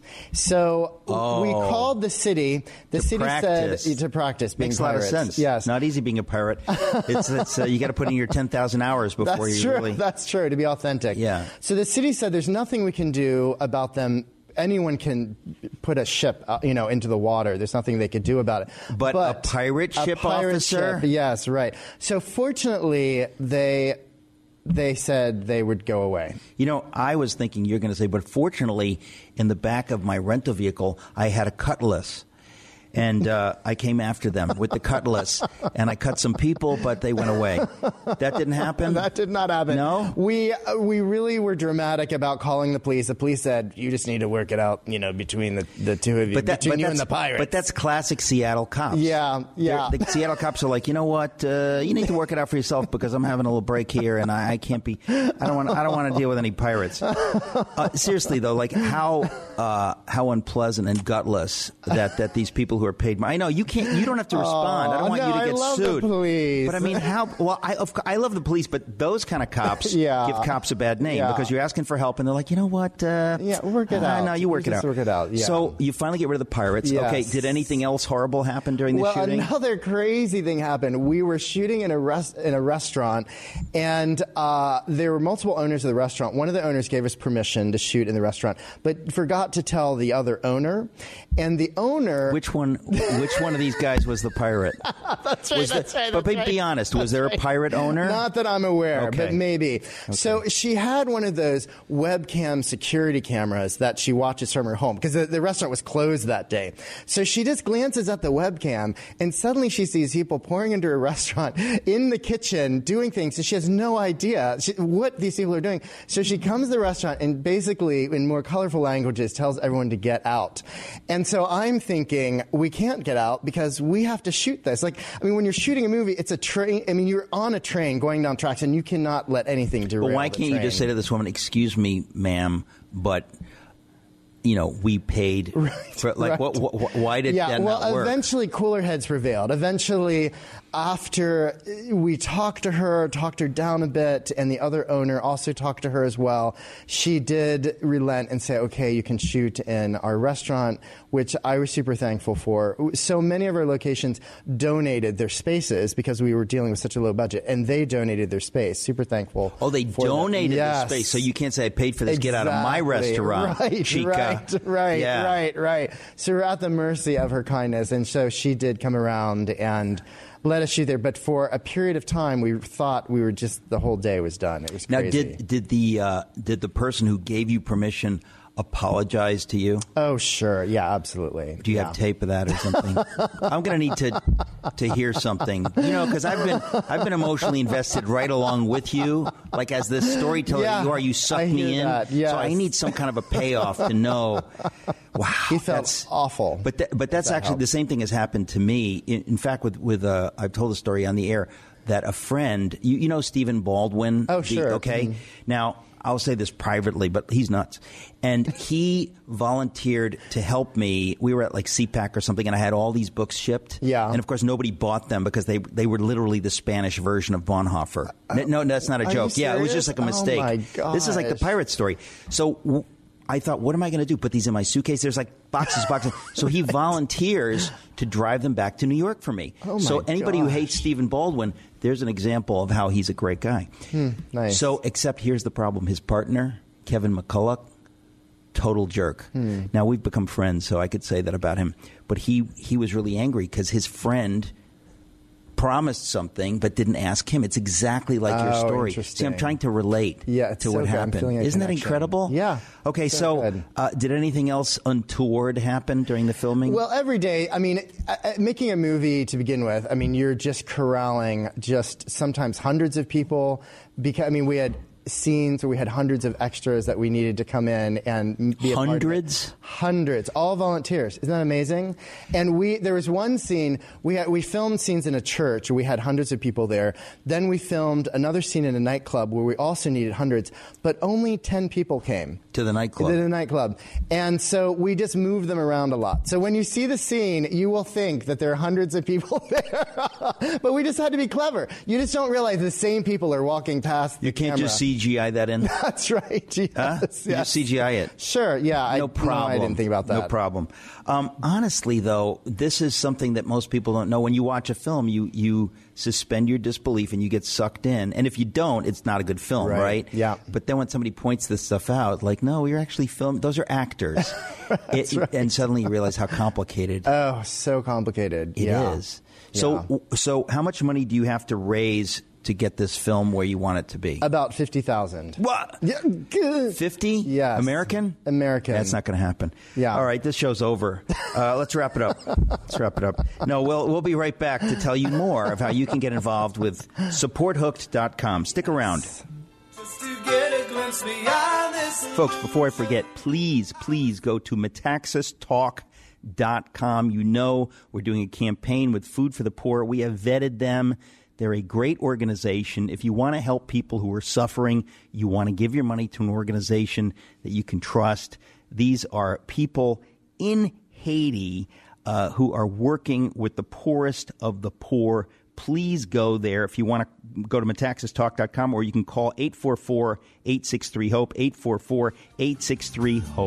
So Oh. we called the city. The To city practice. said to practice being Makes a lot pirates. of sense. Yes. Not easy being a pirate. It's, it's uh, you got to put in your ten thousand hours before That's you true. really. That's true, to be authentic. Yeah. So the city said there's nothing we can do about them. Anyone can put a ship, uh, you know, into the water. There's nothing they could do about it. But a pirate a ship pirate officer? ship, yes, right. So fortunately, they they said they would go away. You know, I was thinking you're going to say, but fortunately, in the back of my rental vehicle, I had a cutlass. And uh, I came after them with the cutlass, and I cut some people, but they went away. That didn't happen? That did not happen. No? We uh, we really were dramatic about calling the police. The police said, you just need to work it out, you know, between the, the two of you, But that, between but you and that's- the pirates. But that's classic Seattle cops. Yeah, yeah. They're- The Seattle cops are like, you know what? Uh, you need to work it out for yourself because I'm having a little break here, and I, I can't be. I don't want. I don't want to deal with any pirates. Uh, seriously though, like how uh, how unpleasant and gutless that, that these people who are paid. I know you can't. You don't have to respond. I don't want no, you to I get love the sued. police. But I mean, how? Well, I of, I love the police, but those kind of cops Yeah. give cops a bad name Yeah. because you're asking for help, and they're like, you know what? Uh, Yeah, work it uh, out. No, you work You it just out. work it out, yeah. So you finally get rid of the pirates. Yes. Okay. Did anything else horrible happen during the well, shooting? another crazy thing happened. We were shooting in a res- in a restaurant, and uh, there were multiple owners of the restaurant. One of the owners gave us permission to shoot in the restaurant, but forgot to tell the other owner. And the owner, Which one? Which one of these guys was the pirate? that's right, Was the- that's right. but that's be, right. be honest, was That's there a right. pirate owner? Not that I'm aware, Okay. but maybe. So she had one of those webcam security cameras that she watches from her home because the, the restaurant was closed that day. So she just glances at the webcam and suddenly she sees people pouring into her restaurant in the kitchen doing things. And she has no idea she, what these people are doing. So she comes to the restaurant and basically, in more colorful languages, tells everyone to get out. And so I'm thinking, we can't get out because we have to shoot this. Like, I mean, when you're shooting a movie, it's a train. I mean, you're on a train going down tracks and you cannot let anything derail But why the can't you train. just say to this woman, "Excuse me, ma'am, but you know we paid for like right. what, what? Why did yeah, that well, not work?" eventually cooler heads prevailed. Eventually, after we talked to her, talked her down a bit, and the other owner also talked to her as well, she did relent and say, okay, you can shoot in our restaurant, which I was super thankful for. So many of our locations donated their spaces because we were dealing with such a low budget, and they donated their space. Super thankful. Oh, they for them. donated Yes. the space, so you can't say I paid for this. Get out of my Exactly. restaurant, Right, chica. right, right, Yeah. right, right. So we're at the mercy of her kindness, and so she did come around and let us shoot there. But for a period of time, we thought we were just the whole day was done. It was Now, crazy. did did the uh, did the person who gave you permission apologize to you? Oh, sure. Yeah, absolutely. Do you Yeah. have tape of that or something? I'm going to need to to hear something, you know, because I've been I've been emotionally invested right along with you, like as this storyteller Yeah, you are. You suck I me hear in, that, yes. so I need some kind of a payoff to know. Wow, He felt that's awful. But th- but that's That actually helped. the same thing has happened to me. In, in fact, with with uh, I've told the story on the air that a friend, you, you know, Stephen Baldwin. Oh, the- sure. okay, Mhm. now. I'll say this privately, but he's nuts. And he volunteered to help me. We were at like C PAC or something, and I had all these books shipped. Yeah. And of course, nobody bought them because they they were literally the Spanish version of Bonhoeffer. No, no, that's not a Are joke. you Yeah, it was just serious? like a mistake. Oh, my This is like the gosh. pirate story. So. W- I thought, what am I going to do? Put these in my suitcase? There's like boxes, boxes. So he volunteers to drive them back to New York for me. Oh my so anybody gosh. who hates Stephen Baldwin, there's an example of how he's a great guy. Hmm, nice. So, except here's the problem. His partner, Kevin McCulloch, total jerk. Hmm. Now, we've become friends, so I could say that about him. But he, he was really angry because his friend promised something but didn't ask him. It's exactly like your Oh, story. interesting. See, I'm trying to relate Yeah, it's to so what good. I'm happened. feeling a Isn't that connection. incredible? Yeah. Okay, So so, good. uh, did anything else untoward happen during the filming? Well, every day, I mean, uh, uh, making a movie to begin with, I mean, you're just corralling just sometimes hundreds of people. Because, I mean, we had scenes where we had hundreds of extras that we needed to come in and be a part of it. Hundreds? Hundreds, all volunteers. Isn't that amazing? And we there was one scene we had, we filmed scenes in a church where we had hundreds of people there. Then we filmed another scene in a nightclub where we also needed hundreds, but only ten people came to the nightclub. To the nightclub, and so we just moved them around a lot. So when you see the scene, you will think that there are hundreds of people there, but we just had to be clever. You just don't realize the same people are walking past. The you can't camera. just C G I that in. That's right. Yes, Huh? yes. You just C G I it. Sure. Yeah. I, No problem. No, I didn't think about that. No problem. Um, honestly, though, this is something that most people don't know. When you watch a film, you you suspend your disbelief and you get sucked in. And if you don't, it's not a good film, Right. right? Yeah. But then when somebody points this stuff out, like, no, you're actually filming. Those are actors. That's It- right. And suddenly you realize how complicated Oh, so complicated. it yeah. is. So, so how much money do you have to raise to get this film where you want it to be? About fifty thousand. What? Yeah. fifty? Yes. American? American. That's not going to happen. Yeah. All right, this show's over. Uh, let's wrap it up. Let's wrap it up. No, we'll we'll be right back to tell you more of how you can get involved with support hooked dot com. Stick around. Folks, before I forget, please, please go to metaxas talk dot com. You know we're doing a campaign with Food for the Poor. We have vetted them. They're a great organization. If you want to help people who are suffering, you want to give your money to an organization that you can trust. These are people in Haiti uh, who are working with the poorest of the poor. Please go there. If you want to go to metaxas talk dot com, or you can call eight four four, eight six three, HOPE, eight four four, eight six three, HOPE.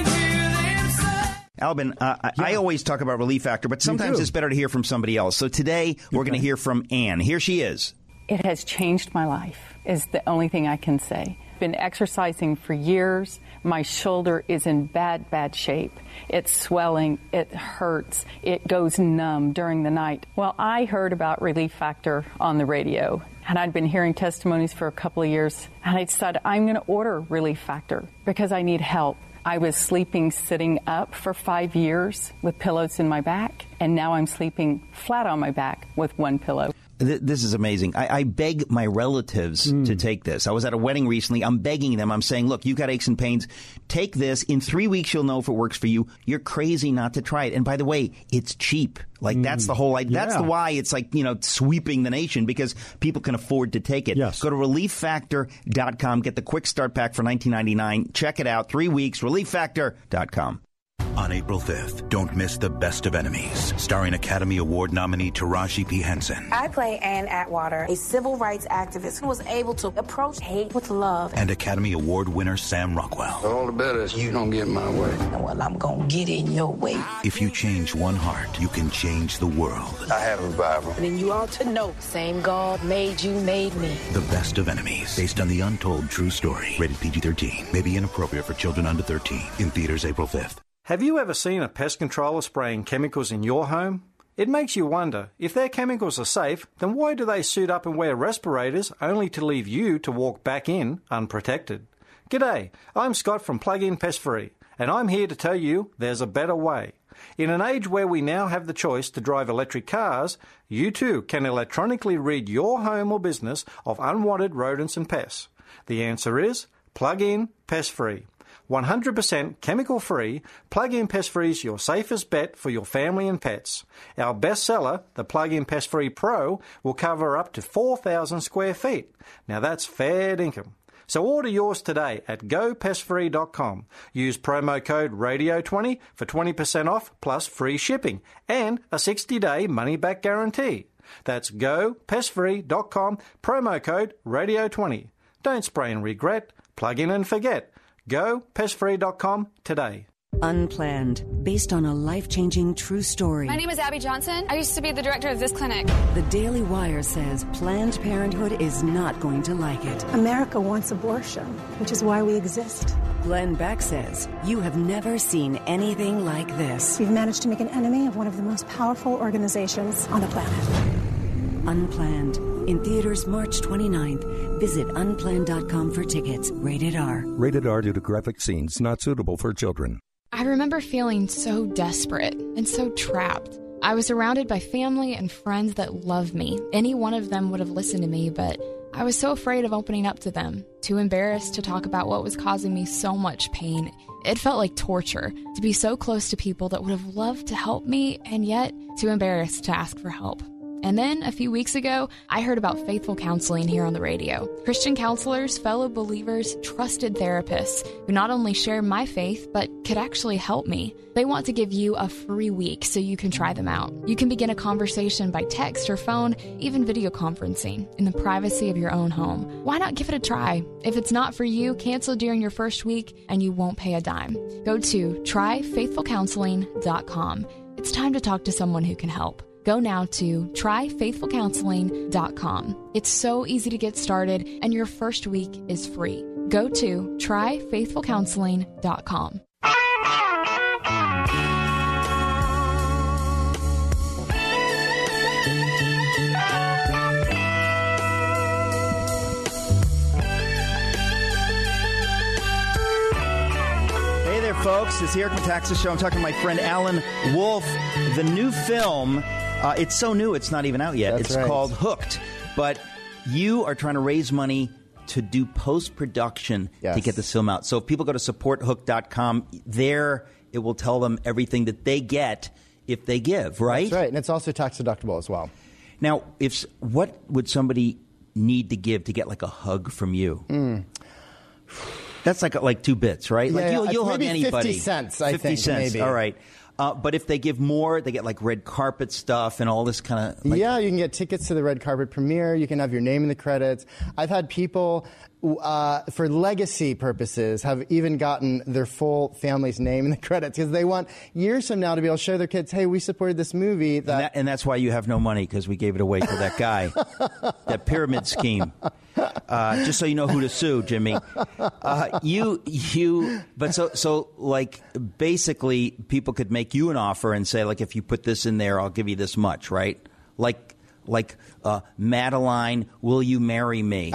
Albin, uh, I, I always talk about Relief Factor, but sometimes it's better to hear from somebody else. So today we're going to hear from Ann. Here she is. It has changed my life, is the only thing I can say. Been exercising for years. My shoulder is in bad, bad shape. It's swelling. It hurts. It goes numb during the night. Well, I heard about Relief Factor on the radio, and I'd been hearing testimonies for a couple of years, and I decided I'm going to order Relief Factor because I need help. I was sleeping sitting up for five years with pillows in my back, and now I'm sleeping flat on my back with one pillow. Th- This is amazing. I, I beg my relatives Hmm. to take this. I was at a wedding recently. I'm begging them. I'm saying, look, you've got aches and pains. Take this. In three weeks, you'll know if it works for you. You're crazy not to try it. And by the way, it's cheap. Like, that's the whole idea. That's Yeah. the why it's like, you know, sweeping the nation, because people can afford to take it. Yes. Go to relief factor dot com. Get the quick start pack for nineteen ninety-nine. Check it out. Three weeks. relief factor dot com. On April fifth, don't miss The Best of Enemies, starring Academy Award nominee Taraji P. Henson I play Ann Atwater, a civil rights activist who was able to approach hate with love. and Academy Award winner Sam Rockwell. All the better is you don't get in my way. Well, I'm gonna get in your way. If you change one heart, you can change the world. I had a revival. And then you ought to know, same God made you, made me. The Best of Enemies, based on the untold true story. Rated P G thirteen. May be inappropriate for children under thirteen. In theaters April fifth. Have you ever seen a pest controller spraying chemicals in your home? It makes you wonder, if their chemicals are safe, then why do they suit up and wear respirators only to leave you to walk back in unprotected? G'day, I'm Scott from Plug-in Pest Free, and I'm here to tell you there's a better way. In an age where we now have the choice to drive electric cars, you too can electronically rid your home or business of unwanted rodents and pests. The answer is Plug-in Pest Free. one hundred percent chemical-free, Plug-in Pest Free is your safest bet for your family and pets. Our bestseller, the Plug-in Pest Free Pro, will cover up to four thousand square feet. Now that's fair dinkum. So order yours today at go pest free dot com. Use promo code radio twenty for twenty percent off plus free shipping and a sixty day money-back guarantee. That's go pest free dot com, promo code radio twenty. Don't spray and regret. Plug in and forget. Go pest free dot com today. Unplanned, based on a life-changing true story. My name is Abby Johnson. I used to be the director of this clinic. The Daily Wire says Planned Parenthood is not going to like it. America wants abortion, which is why we exist. Glenn Beck says you have never seen anything like this. We've managed to make an enemy of one of the most powerful organizations on the planet. Unplanned. In theaters March twenty-ninth. Visit unplanned dot com for tickets. Rated R. Rated R due to graphic scenes. Not suitable for children. I remember feeling so desperate and so trapped. I was surrounded by family and friends that loved me. Any one of them would have listened to me, but I was so afraid of opening up to them, too embarrassed to talk about what was causing me so much pain. It felt like torture to be so close to people that would have loved to help me, and yet too embarrassed to ask for help. And then, a few weeks ago, I heard about Faithful Counseling here on the radio. Christian counselors, fellow believers, trusted therapists who not only share my faith, but could actually help me. They want to give you a free week so you can try them out. You can begin a conversation by text or phone, even video conferencing, in the privacy of your own home. Why not give it a try? If it's not for you, cancel during your first week and you won't pay a dime. Go to try faithful counseling dot com. It's time to talk to someone who can help. Go now to try faithful counseling dot com. It's so easy to get started, and your first week is free. Go to try faithful counseling dot com. Hey there, folks. It's the Eric Metaxas Show. I'm talking to my friend Alan Wolf. The new film... Uh, it's so new, it's not even out yet. That's it's right. called Hooked. But you are trying to raise money to do post-production yes. to get this film out. So if people go to support hook dot com, there it will tell them everything that they get if they give, right? That's right. And it's also tax deductible as well. Now, if what would somebody need to give to get like a hug from you? Mm. That's like like two bits, right? Yeah, like you'll, yeah, you'll hug maybe anybody. fifty cents, I fifty think, cents. maybe. All right. Uh, but if they give more, they get like red carpet stuff and all this kind of... Like, yeah, you can get tickets to the red carpet premiere. You can have your name in the credits. I've had people, uh, for legacy purposes, have even gotten their full family's name in the credits because they want years from now to be able to show their kids, hey, we supported this movie. That... And, that, and that's why you have no money, because we gave it away to that guy, that pyramid scheme. Uh, just so you know who to sue, Jimmy. Uh, you, you, but so, so, like, basically, people could make you an offer and say, like, if you put this in there, I'll give you this much, right? Like, like, uh, Madeline, will you marry me?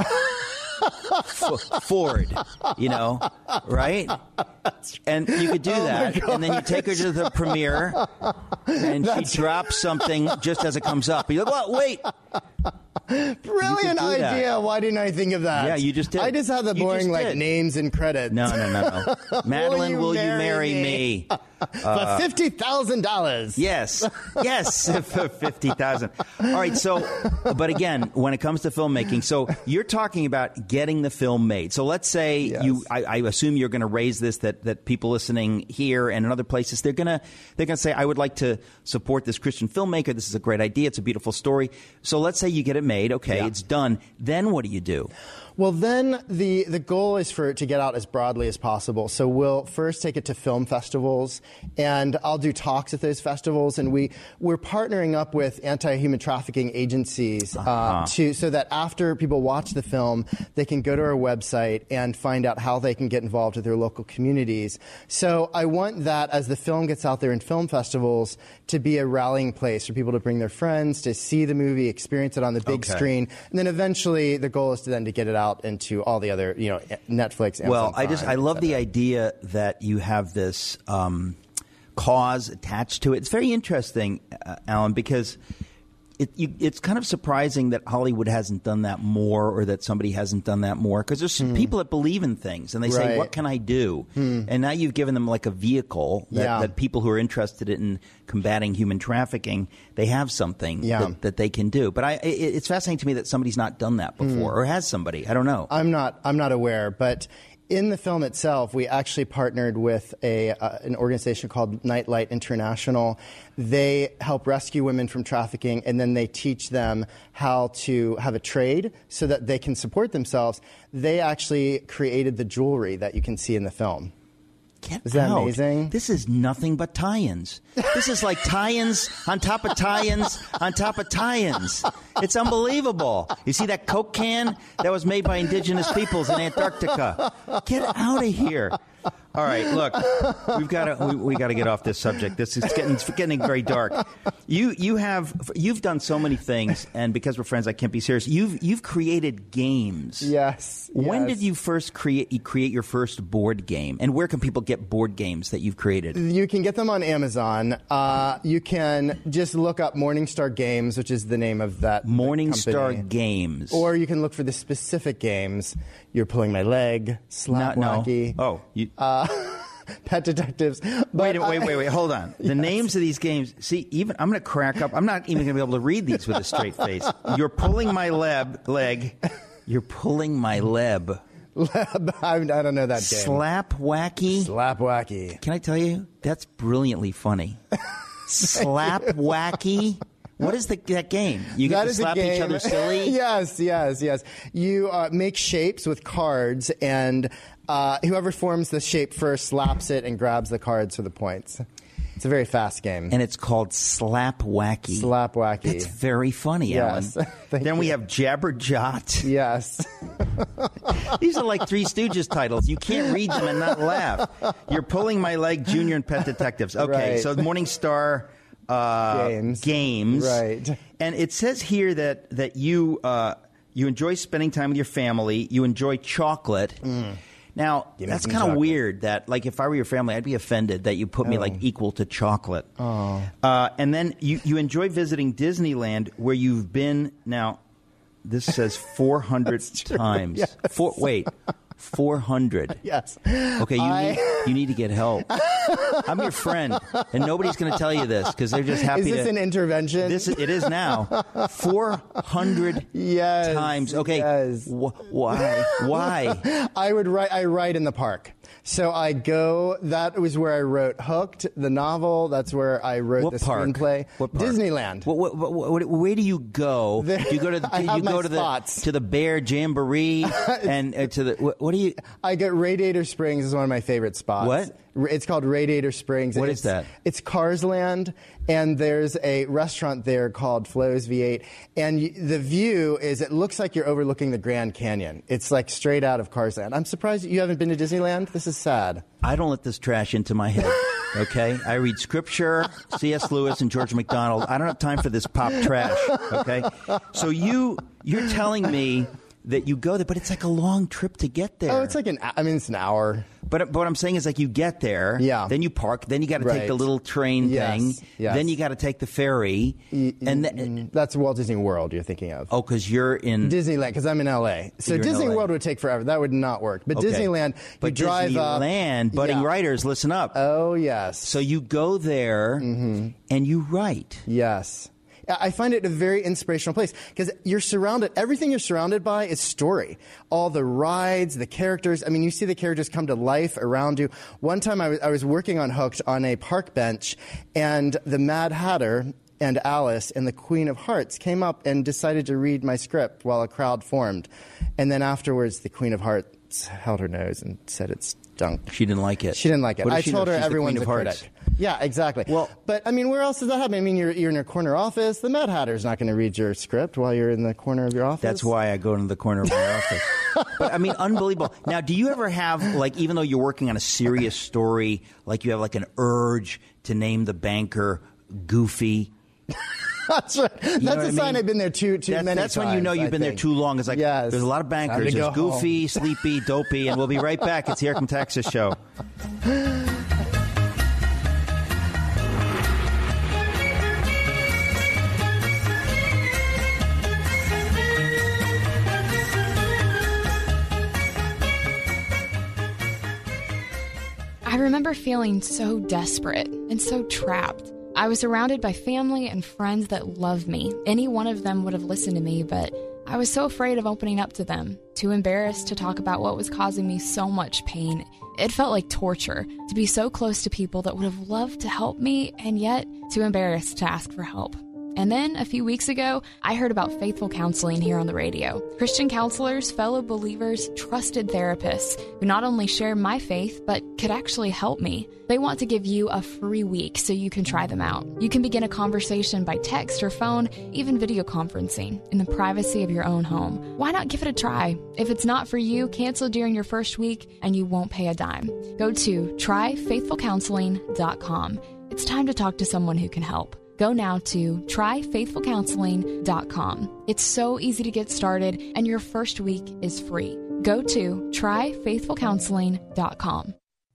F- Ford, you know, right? And you could do Oh that, and then you take her to the premiere, and That's- she drops something just as it comes up. You're like, well, wait. Brilliant do that. idea. Why didn't I think of that? Yeah, you just did. I just had the You boring, just like, did. names and credits. No, no, no, no. Madeline, will you marry me? For fifty thousand dollars. Yes, yes, for fifty thousand. All right. So, but again, when it comes to filmmaking, so you're talking about getting the film made. So let's say Yes. you, I, I assume you're going to raise this that that people listening here and in other places, they're gonna they're gonna say, I would like to support this Christian filmmaker. This is a great idea. It's a beautiful story. So let's say you get it made. Okay, Yeah. it's done. Then what do you do? Well, then the, the goal is for it to get out as broadly as possible. So we'll first take it to film festivals, and I'll do talks at those festivals. And we, we're partnering up with anti-human trafficking agencies uh, Uh-huh. to so that after people watch the film, they can go to our website and find out how they can get involved with their local communities. So I want that, as the film gets out there in film festivals, to be a rallying place for people to bring their friends, to see the movie, experience it on the big Okay. screen. And then eventually the goal is to then to get it out into all the other, you know, Netflix, Amazon Well, I just Prime, I love et the cetera. idea that you have this um, cause attached to it. It's very interesting, uh, Alan, because it, you, it's kind of surprising that Hollywood hasn't done that more, or that somebody hasn't done that more. Because there's some people that believe in things, and they say, Right. "What can I do?" And now you've given them like a vehicle that, Yeah. that people who are interested in combating human trafficking, they have something Yeah. that, that they can do. But I, it, it's fascinating to me that somebody's not done that before, or has somebody. I don't know. I'm not I'm not aware, but In the film itself, we actually partnered with a uh, an organization called Nightlight International. They help rescue women from trafficking, and then they teach them how to have a trade so that they can support themselves. They actually created the jewelry that you can see in the film. Get Is that out. amazing? This is nothing but tie-ins. This is like tie-ins on top of tie-ins on top of tie-ins. It's unbelievable. You see that Coke can? That was made by indigenous peoples in Antarctica. Get out of here. All right, look, we've got to we, we got to get off this subject. This is getting it's getting very dark. You you have you've done so many things, and because we're friends, I can't be serious. You've you've created games. Yes. When yes. did you first create you create your first board game, and where can people get board games that you've created? You can get them on Amazon. Uh, you can just look up Morningstar Games, which is the name of that Morningstar company. Games, or you can look for the specific games. You're Pulling My Leg, Slap No, Wacky. no. Oh, you. Uh, Pet Detectives. But wait, wait, wait, wait. Hold on. The Yes. names of these games. See, even I'm going to crack up. I'm not even going to be able to read these with a straight face. You're pulling my leb, leg. You're pulling my leb. Leb. I, I don't know that game. Slap Wacky. Slap Wacky. Can I tell you? That's brilliantly funny. Slap Wacky. What is the, that game? You get That to is a slap each game. other silly? Yes, yes, yes. You uh, make shapes with cards, and uh, whoever forms the shape first slaps it and grabs the cards for the points. It's a very fast game. And it's called Slap Wacky. Slap Wacky. That's very funny, Yes. Alan. Thank Then we you. have Jabberjot. Yes. These are like Three Stooges titles. You can't read them and not laugh. You're Pulling My Leg, Junior and Pet Detectives. Okay, Right. so Morningstar uh, Games. games. Right. And it says here that, that you, uh, you enjoy spending time with your family. You enjoy chocolate. Mm. Now, Give me that's some kind of chocolate. weird that, like, if I were your family, I'd be offended that you put me, Oh. like, equal to chocolate. Oh. Uh, and then you, you enjoy visiting Disneyland, where you've been, now, this says four hundred times. yes. Four, wait, four hundred. Yes. Okay, you, I- need, you need to get help. I'm your friend, and nobody's going to tell you this because they're just happy Is this to. an intervention? This is, it is now. four hundred Yes. times. Okay, Yes. wh- why? Why? I would write. I write in the park. So I go. That was where I wrote Hooked, the novel. That's where I wrote What the park? screenplay. What park? Disneyland. What, what, what, what, where do you go? There- do you go to the, I have you my go to spots. the to the Bear Jamboree and uh, to the what, what do you? I get Radiator Springs is one of my favorite spots. What? It's called Radiator Springs. What It's- is that? It's Cars Land, and there's a restaurant there called Flo's V eight. And y- the view is, it looks like you're overlooking the Grand Canyon. It's like straight out of Cars Land. I'm surprised you haven't been to Disneyland. This is sad. I don't let this trash into my head. Okay, I read scripture, C S Lewis, and George MacDonald. I don't have time for this pop trash. Okay, so you you're telling me that you go there, but it's like a long trip to get there. Oh, it's like an. I mean, it's an hour. But, but what I'm saying is, like, you get there, Yeah. then you park, then you got to take Right. the little train Yes, thing, yes. then you got to take the ferry, Y- and y- then, That's Walt Disney World you're thinking of. oh, because you're in Disneyland, because I'm in L A. So You're in Disney L A. World would take forever. That would not work. But Okay. Disneyland, you but drive up. Disneyland, budding Yeah. writers, listen up. Oh, yes. So you go there and you write. Yes. I find it a very inspirational place because you're surrounded, everything you're surrounded by is story. All the rides, the characters. I mean, you see the characters come to life around you. One time I was, I was working on Hooked on a park bench, and the Mad Hatter and Alice and the Queen of Hearts came up and decided to read my script while a crowd formed. And then afterwards, the Queen of Hearts held her nose and said it stunk. She didn't like it. She didn't like it. What if I she told knows her she's the everyone's Queen a of Hearts? critic. Yeah, exactly. Well, but I mean, where else does that happen? I mean, you're you're in your corner office. The Mad Hatter's not going to read your script while you're in the corner of your office. That's why I go into the corner of my office. But I mean, unbelievable. Now, do you ever have, like, even though you're working on a serious story, like you have like an urge to name the banker Goofy? That's right. That's know a what I sign mean? I've been there too too That's, many that's times. when you know you've I been there think. too long. It's like Yes. there's a lot of Time bankers. to There's go Goofy, home. Sleepy, Dopey, and we'll be right back. It's the Eric from Texas show. I remember feeling so desperate and so trapped. I was surrounded by family and friends that loved me. Any one of them would have listened to me, but I was so afraid of opening up to them, too embarrassed to talk about what was causing me so much pain. It felt like torture to be so close to people that would have loved to help me and yet too embarrassed to ask for help. And then, a few weeks ago, I heard about Faithful Counseling here on the radio. Christian counselors, fellow believers, trusted therapists who not only share my faith, but could actually help me. They want to give you a free week so you can try them out. You can begin a conversation by text or phone, even video conferencing, in the privacy of your own home. Why not give it a try? If it's not for you, cancel during your first week and you won't pay a dime. Go to try faithful counseling dot com. It's time to talk to someone who can help. Go now to try faithful counseling dot com. It's so easy to get started, and your first week is free. Go to try faithful counseling dot com.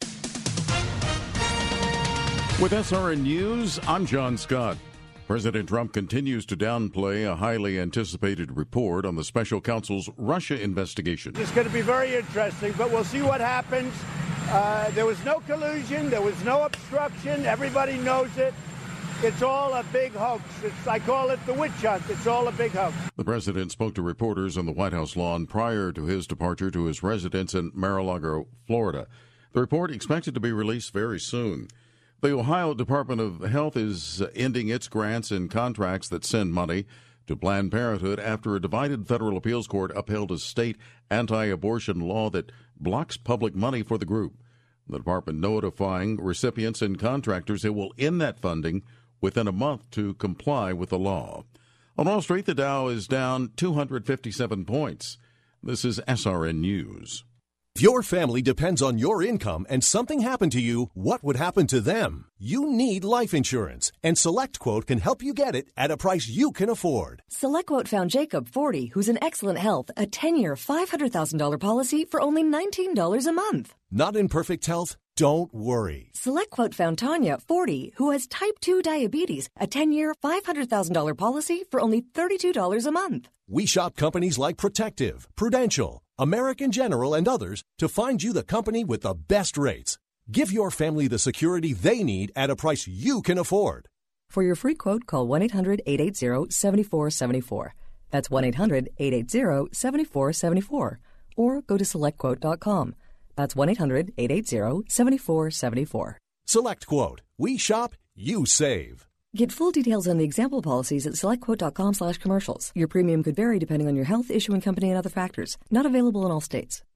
With S R N News, I'm John Scott. President Trump continues to downplay a highly anticipated report on the special counsel's Russia investigation. It's going to be very interesting, but we'll see what happens. Uh, there was no collusion. There was no obstruction. Everybody knows it. It's all a big hoax. It's, I call it the witch hunt. It's all a big hoax. The president spoke to reporters on the White House lawn prior to his departure to his residence in Mar-a-Lago, Florida. The report expected to be released very soon. The Ohio Department of Health is ending its grants and contracts that send money to Planned Parenthood after a divided federal appeals court upheld a state anti-abortion law that blocks public money for the group. The department notifying recipients and contractors it will end that funding within a month to comply with the law. On Wall Street, the Dow is down two hundred fifty-seven points. This is S R N News. If your family depends on your income and something happened to you, what would happen to them? You need life insurance, and SelectQuote can help you get it at a price you can afford. SelectQuote found Jacob, forty, who's in excellent health, a ten-year, five hundred thousand dollars policy for only nineteen dollars a month. Not in perfect health? Don't worry. SelectQuote found Tanya, forty, who has type two diabetes, a ten-year, five hundred thousand dollars policy for only thirty-two dollars a month. We shop companies like Protective, Prudential, American General, and others to find you the company with the best rates. Give your family the security they need at a price you can afford. For your free quote, call one eight hundred eight eight zero seven four seven four. That's one eight hundred eight eight zero seven four seven four. Or go to select quote dot com. That's one eight hundred eight eight zero seven four seven four. SelectQuote. We shop, you save. Get full details on the example policies at select quote dot com slash commercials. Your premium could vary depending on your health, issuing company, and other factors. Not available in all states.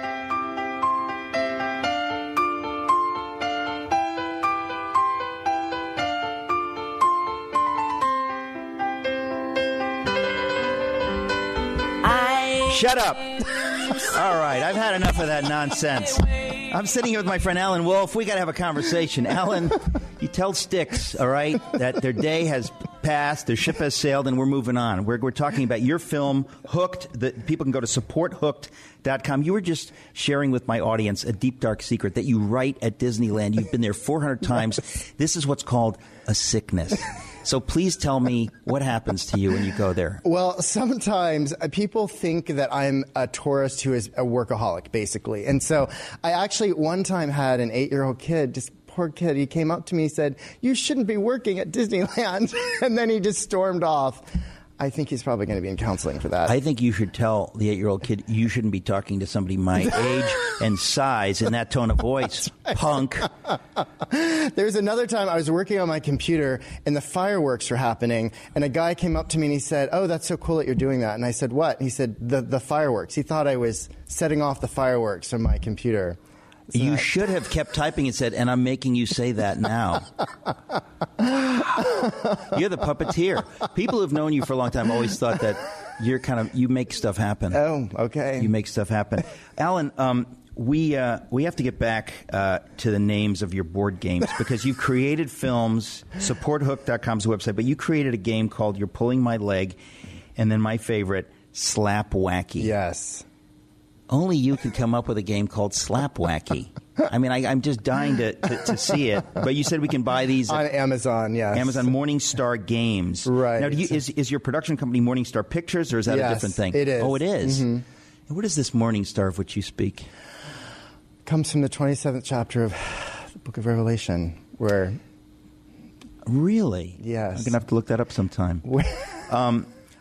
Shut up. All right, I've had enough of that nonsense. I'm sitting here with my friend Alan Wolf. We got to have a conversation. Alan, you tell Styx, all right, that their day has passed, their ship has sailed, and we're moving on. We're, we're talking about your film, Hooked. That people can go to support hooked dot com. You were just sharing with my audience a deep, dark secret that you write at Disneyland. You've been there four hundred times. This is what's called a sickness. So please tell me what happens to you when you go there. Well, sometimes people think that I'm a tourist who is a workaholic, basically. And so I actually one time had an eight-year-old kid, just poor kid, he came up to me and said, "You shouldn't be working at Disneyland." And then he just stormed off. I think he's probably going to be in counseling for that. I think you should tell the eight-year-old kid you shouldn't be talking to somebody my age and size in that tone of voice, right. Punk. There's another time I was working on my computer and the fireworks were happening, and a guy came up to me and he said, "Oh, that's so cool that you're doing that." And I said, "What?" He said, the, the fireworks. He thought I was setting off the fireworks from my computer. So you should have kept typing and said, "And I'm making you say that now." You're the puppeteer. People who've known you for a long time always thought that you're kind of, you make stuff happen. Oh, okay. You make stuff happen. Alan, um, we uh, we have to get back uh, to the names of your board games because you've created films. support hooked dot com's website, but you created a game called You're Pulling My Leg, and then my favorite, Slap Wacky. Yes. Only you could come up with a game called Slap Wacky. I mean, I, I'm just dying to, to, to see it. But you said we can buy these on Amazon, yes. Amazon Morningstar Games. Right. Now, do you, is, is your production company Morningstar Pictures, or is that yes, a different thing? It is. Oh, it is? Mm-hmm. And what is this Morningstar of which you speak? Comes from the twenty-seventh chapter of the book of Revelation, where... Really? Yes. I'm going to have to look that up sometime. um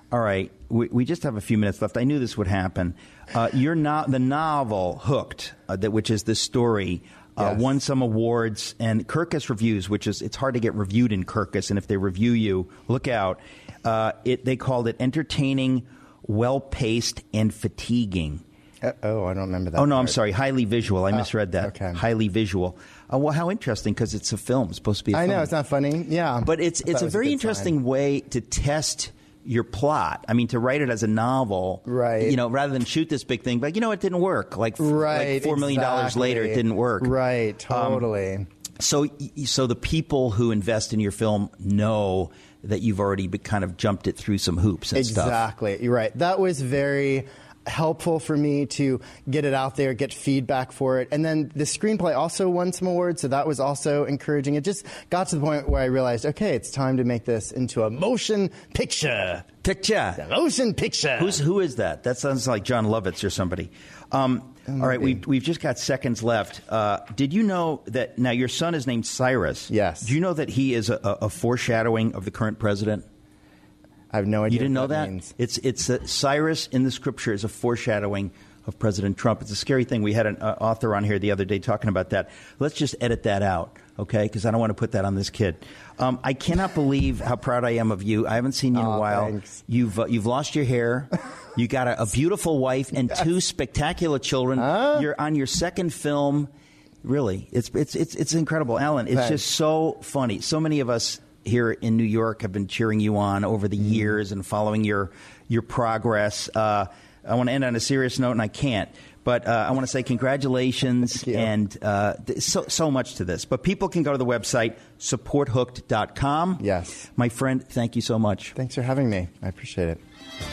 All right. We, we just have a few minutes left. I knew this would happen. Uh, your no- the novel, Hooked, uh, that, which is this story, uh, yes. won some awards. And Kirkus Reviews, which is, it's hard to get reviewed in Kirkus. And if they review you, look out. Uh, it, they called it entertaining, well-paced, and fatiguing. Uh, oh, I don't remember that. Oh, no, part. I'm sorry. Highly visual. I oh, misread that. Okay. Highly visual. Uh, well, how interesting, because it's a film. It's supposed to be a I film. know, it's not funny. Yeah. But it's it's a very a interesting sign. way to test your plot. I mean, to write it as a novel, right? You know, rather than shoot this big thing, but you know, it didn't work. Like, right, like four million dollars exactly. later, it didn't work. Right, totally. Um, so, so the people who invest in your film know that you've already be, kind of jumped it through some hoops and exactly. stuff. Exactly. You're right. That was very helpful for me to get it out there, get feedback for it. And then the screenplay also won some awards, so that was also encouraging. It just got to the point where I realized, okay, it's time to make this into a motion picture. Picture. The motion picture. Who's, who is that? That sounds like John Lovitz or somebody. Um, all right, we've, we've just got seconds left. Uh, did you know that, now your son is named Cyrus. Yes. Do you know that he is a, a foreshadowing of the current president? I have no idea. You didn't know that? that? Means. It's it's a, Cyrus in the scripture is a foreshadowing of President Trump. It's a scary thing. We had an uh, author on here the other day talking about that. Let's just edit that out, okay? Because I don't want to put that on this kid. Um, I cannot believe how proud I am of you. I haven't seen you in oh, a while. Thanks. You've uh, you've lost your hair. You got a, a beautiful wife and yes. two spectacular children. Huh? You're on your second film. Really, it's it's it's it's incredible, Alan. It's thanks. just so funny. So many of us here in New York have been cheering you on over the mm. years and following your your progress. Uh, I want to end on a serious note, and I can't. But uh, I want to say congratulations and uh, th- so so much to this. But people can go to the website support hooked dot com. Yes. My friend, thank you so much. Thanks for having me. I appreciate it.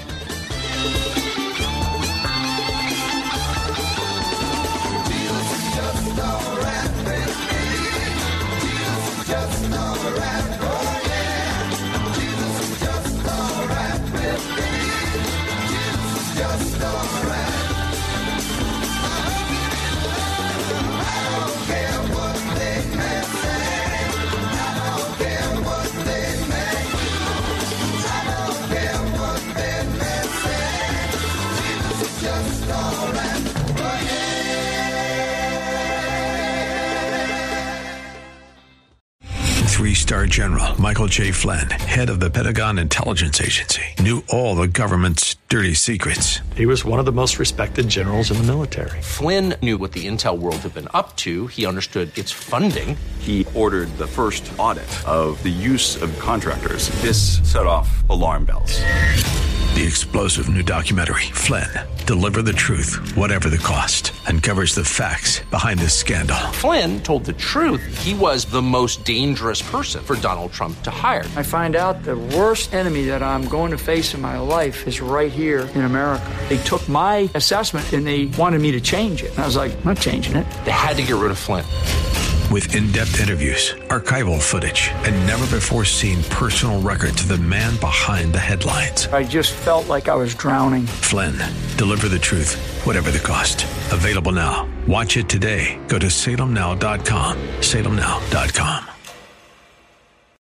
Three-star General Michael J. Flynn, head of the Pentagon Intelligence Agency, knew all the government's dirty secrets. He was one of the most respected generals in the military. Flynn knew what the intel world had been up to. He understood its funding. He ordered the first audit of the use of contractors. This set off alarm bells. The explosive new documentary, Flynn, Deliver the Truth, Whatever the Cost, uncovers the facts behind this scandal. Flynn told the truth. He was the most dangerous person for Donald Trump to hire. I find out the worst enemy that I'm going to face in my life is right here in America. They took my assessment and they wanted me to change it. And I was like, I'm not changing it. They had to get rid of Flynn. With in-depth interviews, archival footage, and never-before-seen personal records of the man behind the headlines. I just felt like I was drowning. Flynn, Deliver the Truth, Whatever the Cost. Available now. Watch it today. Go to salem now dot com. salem now dot com.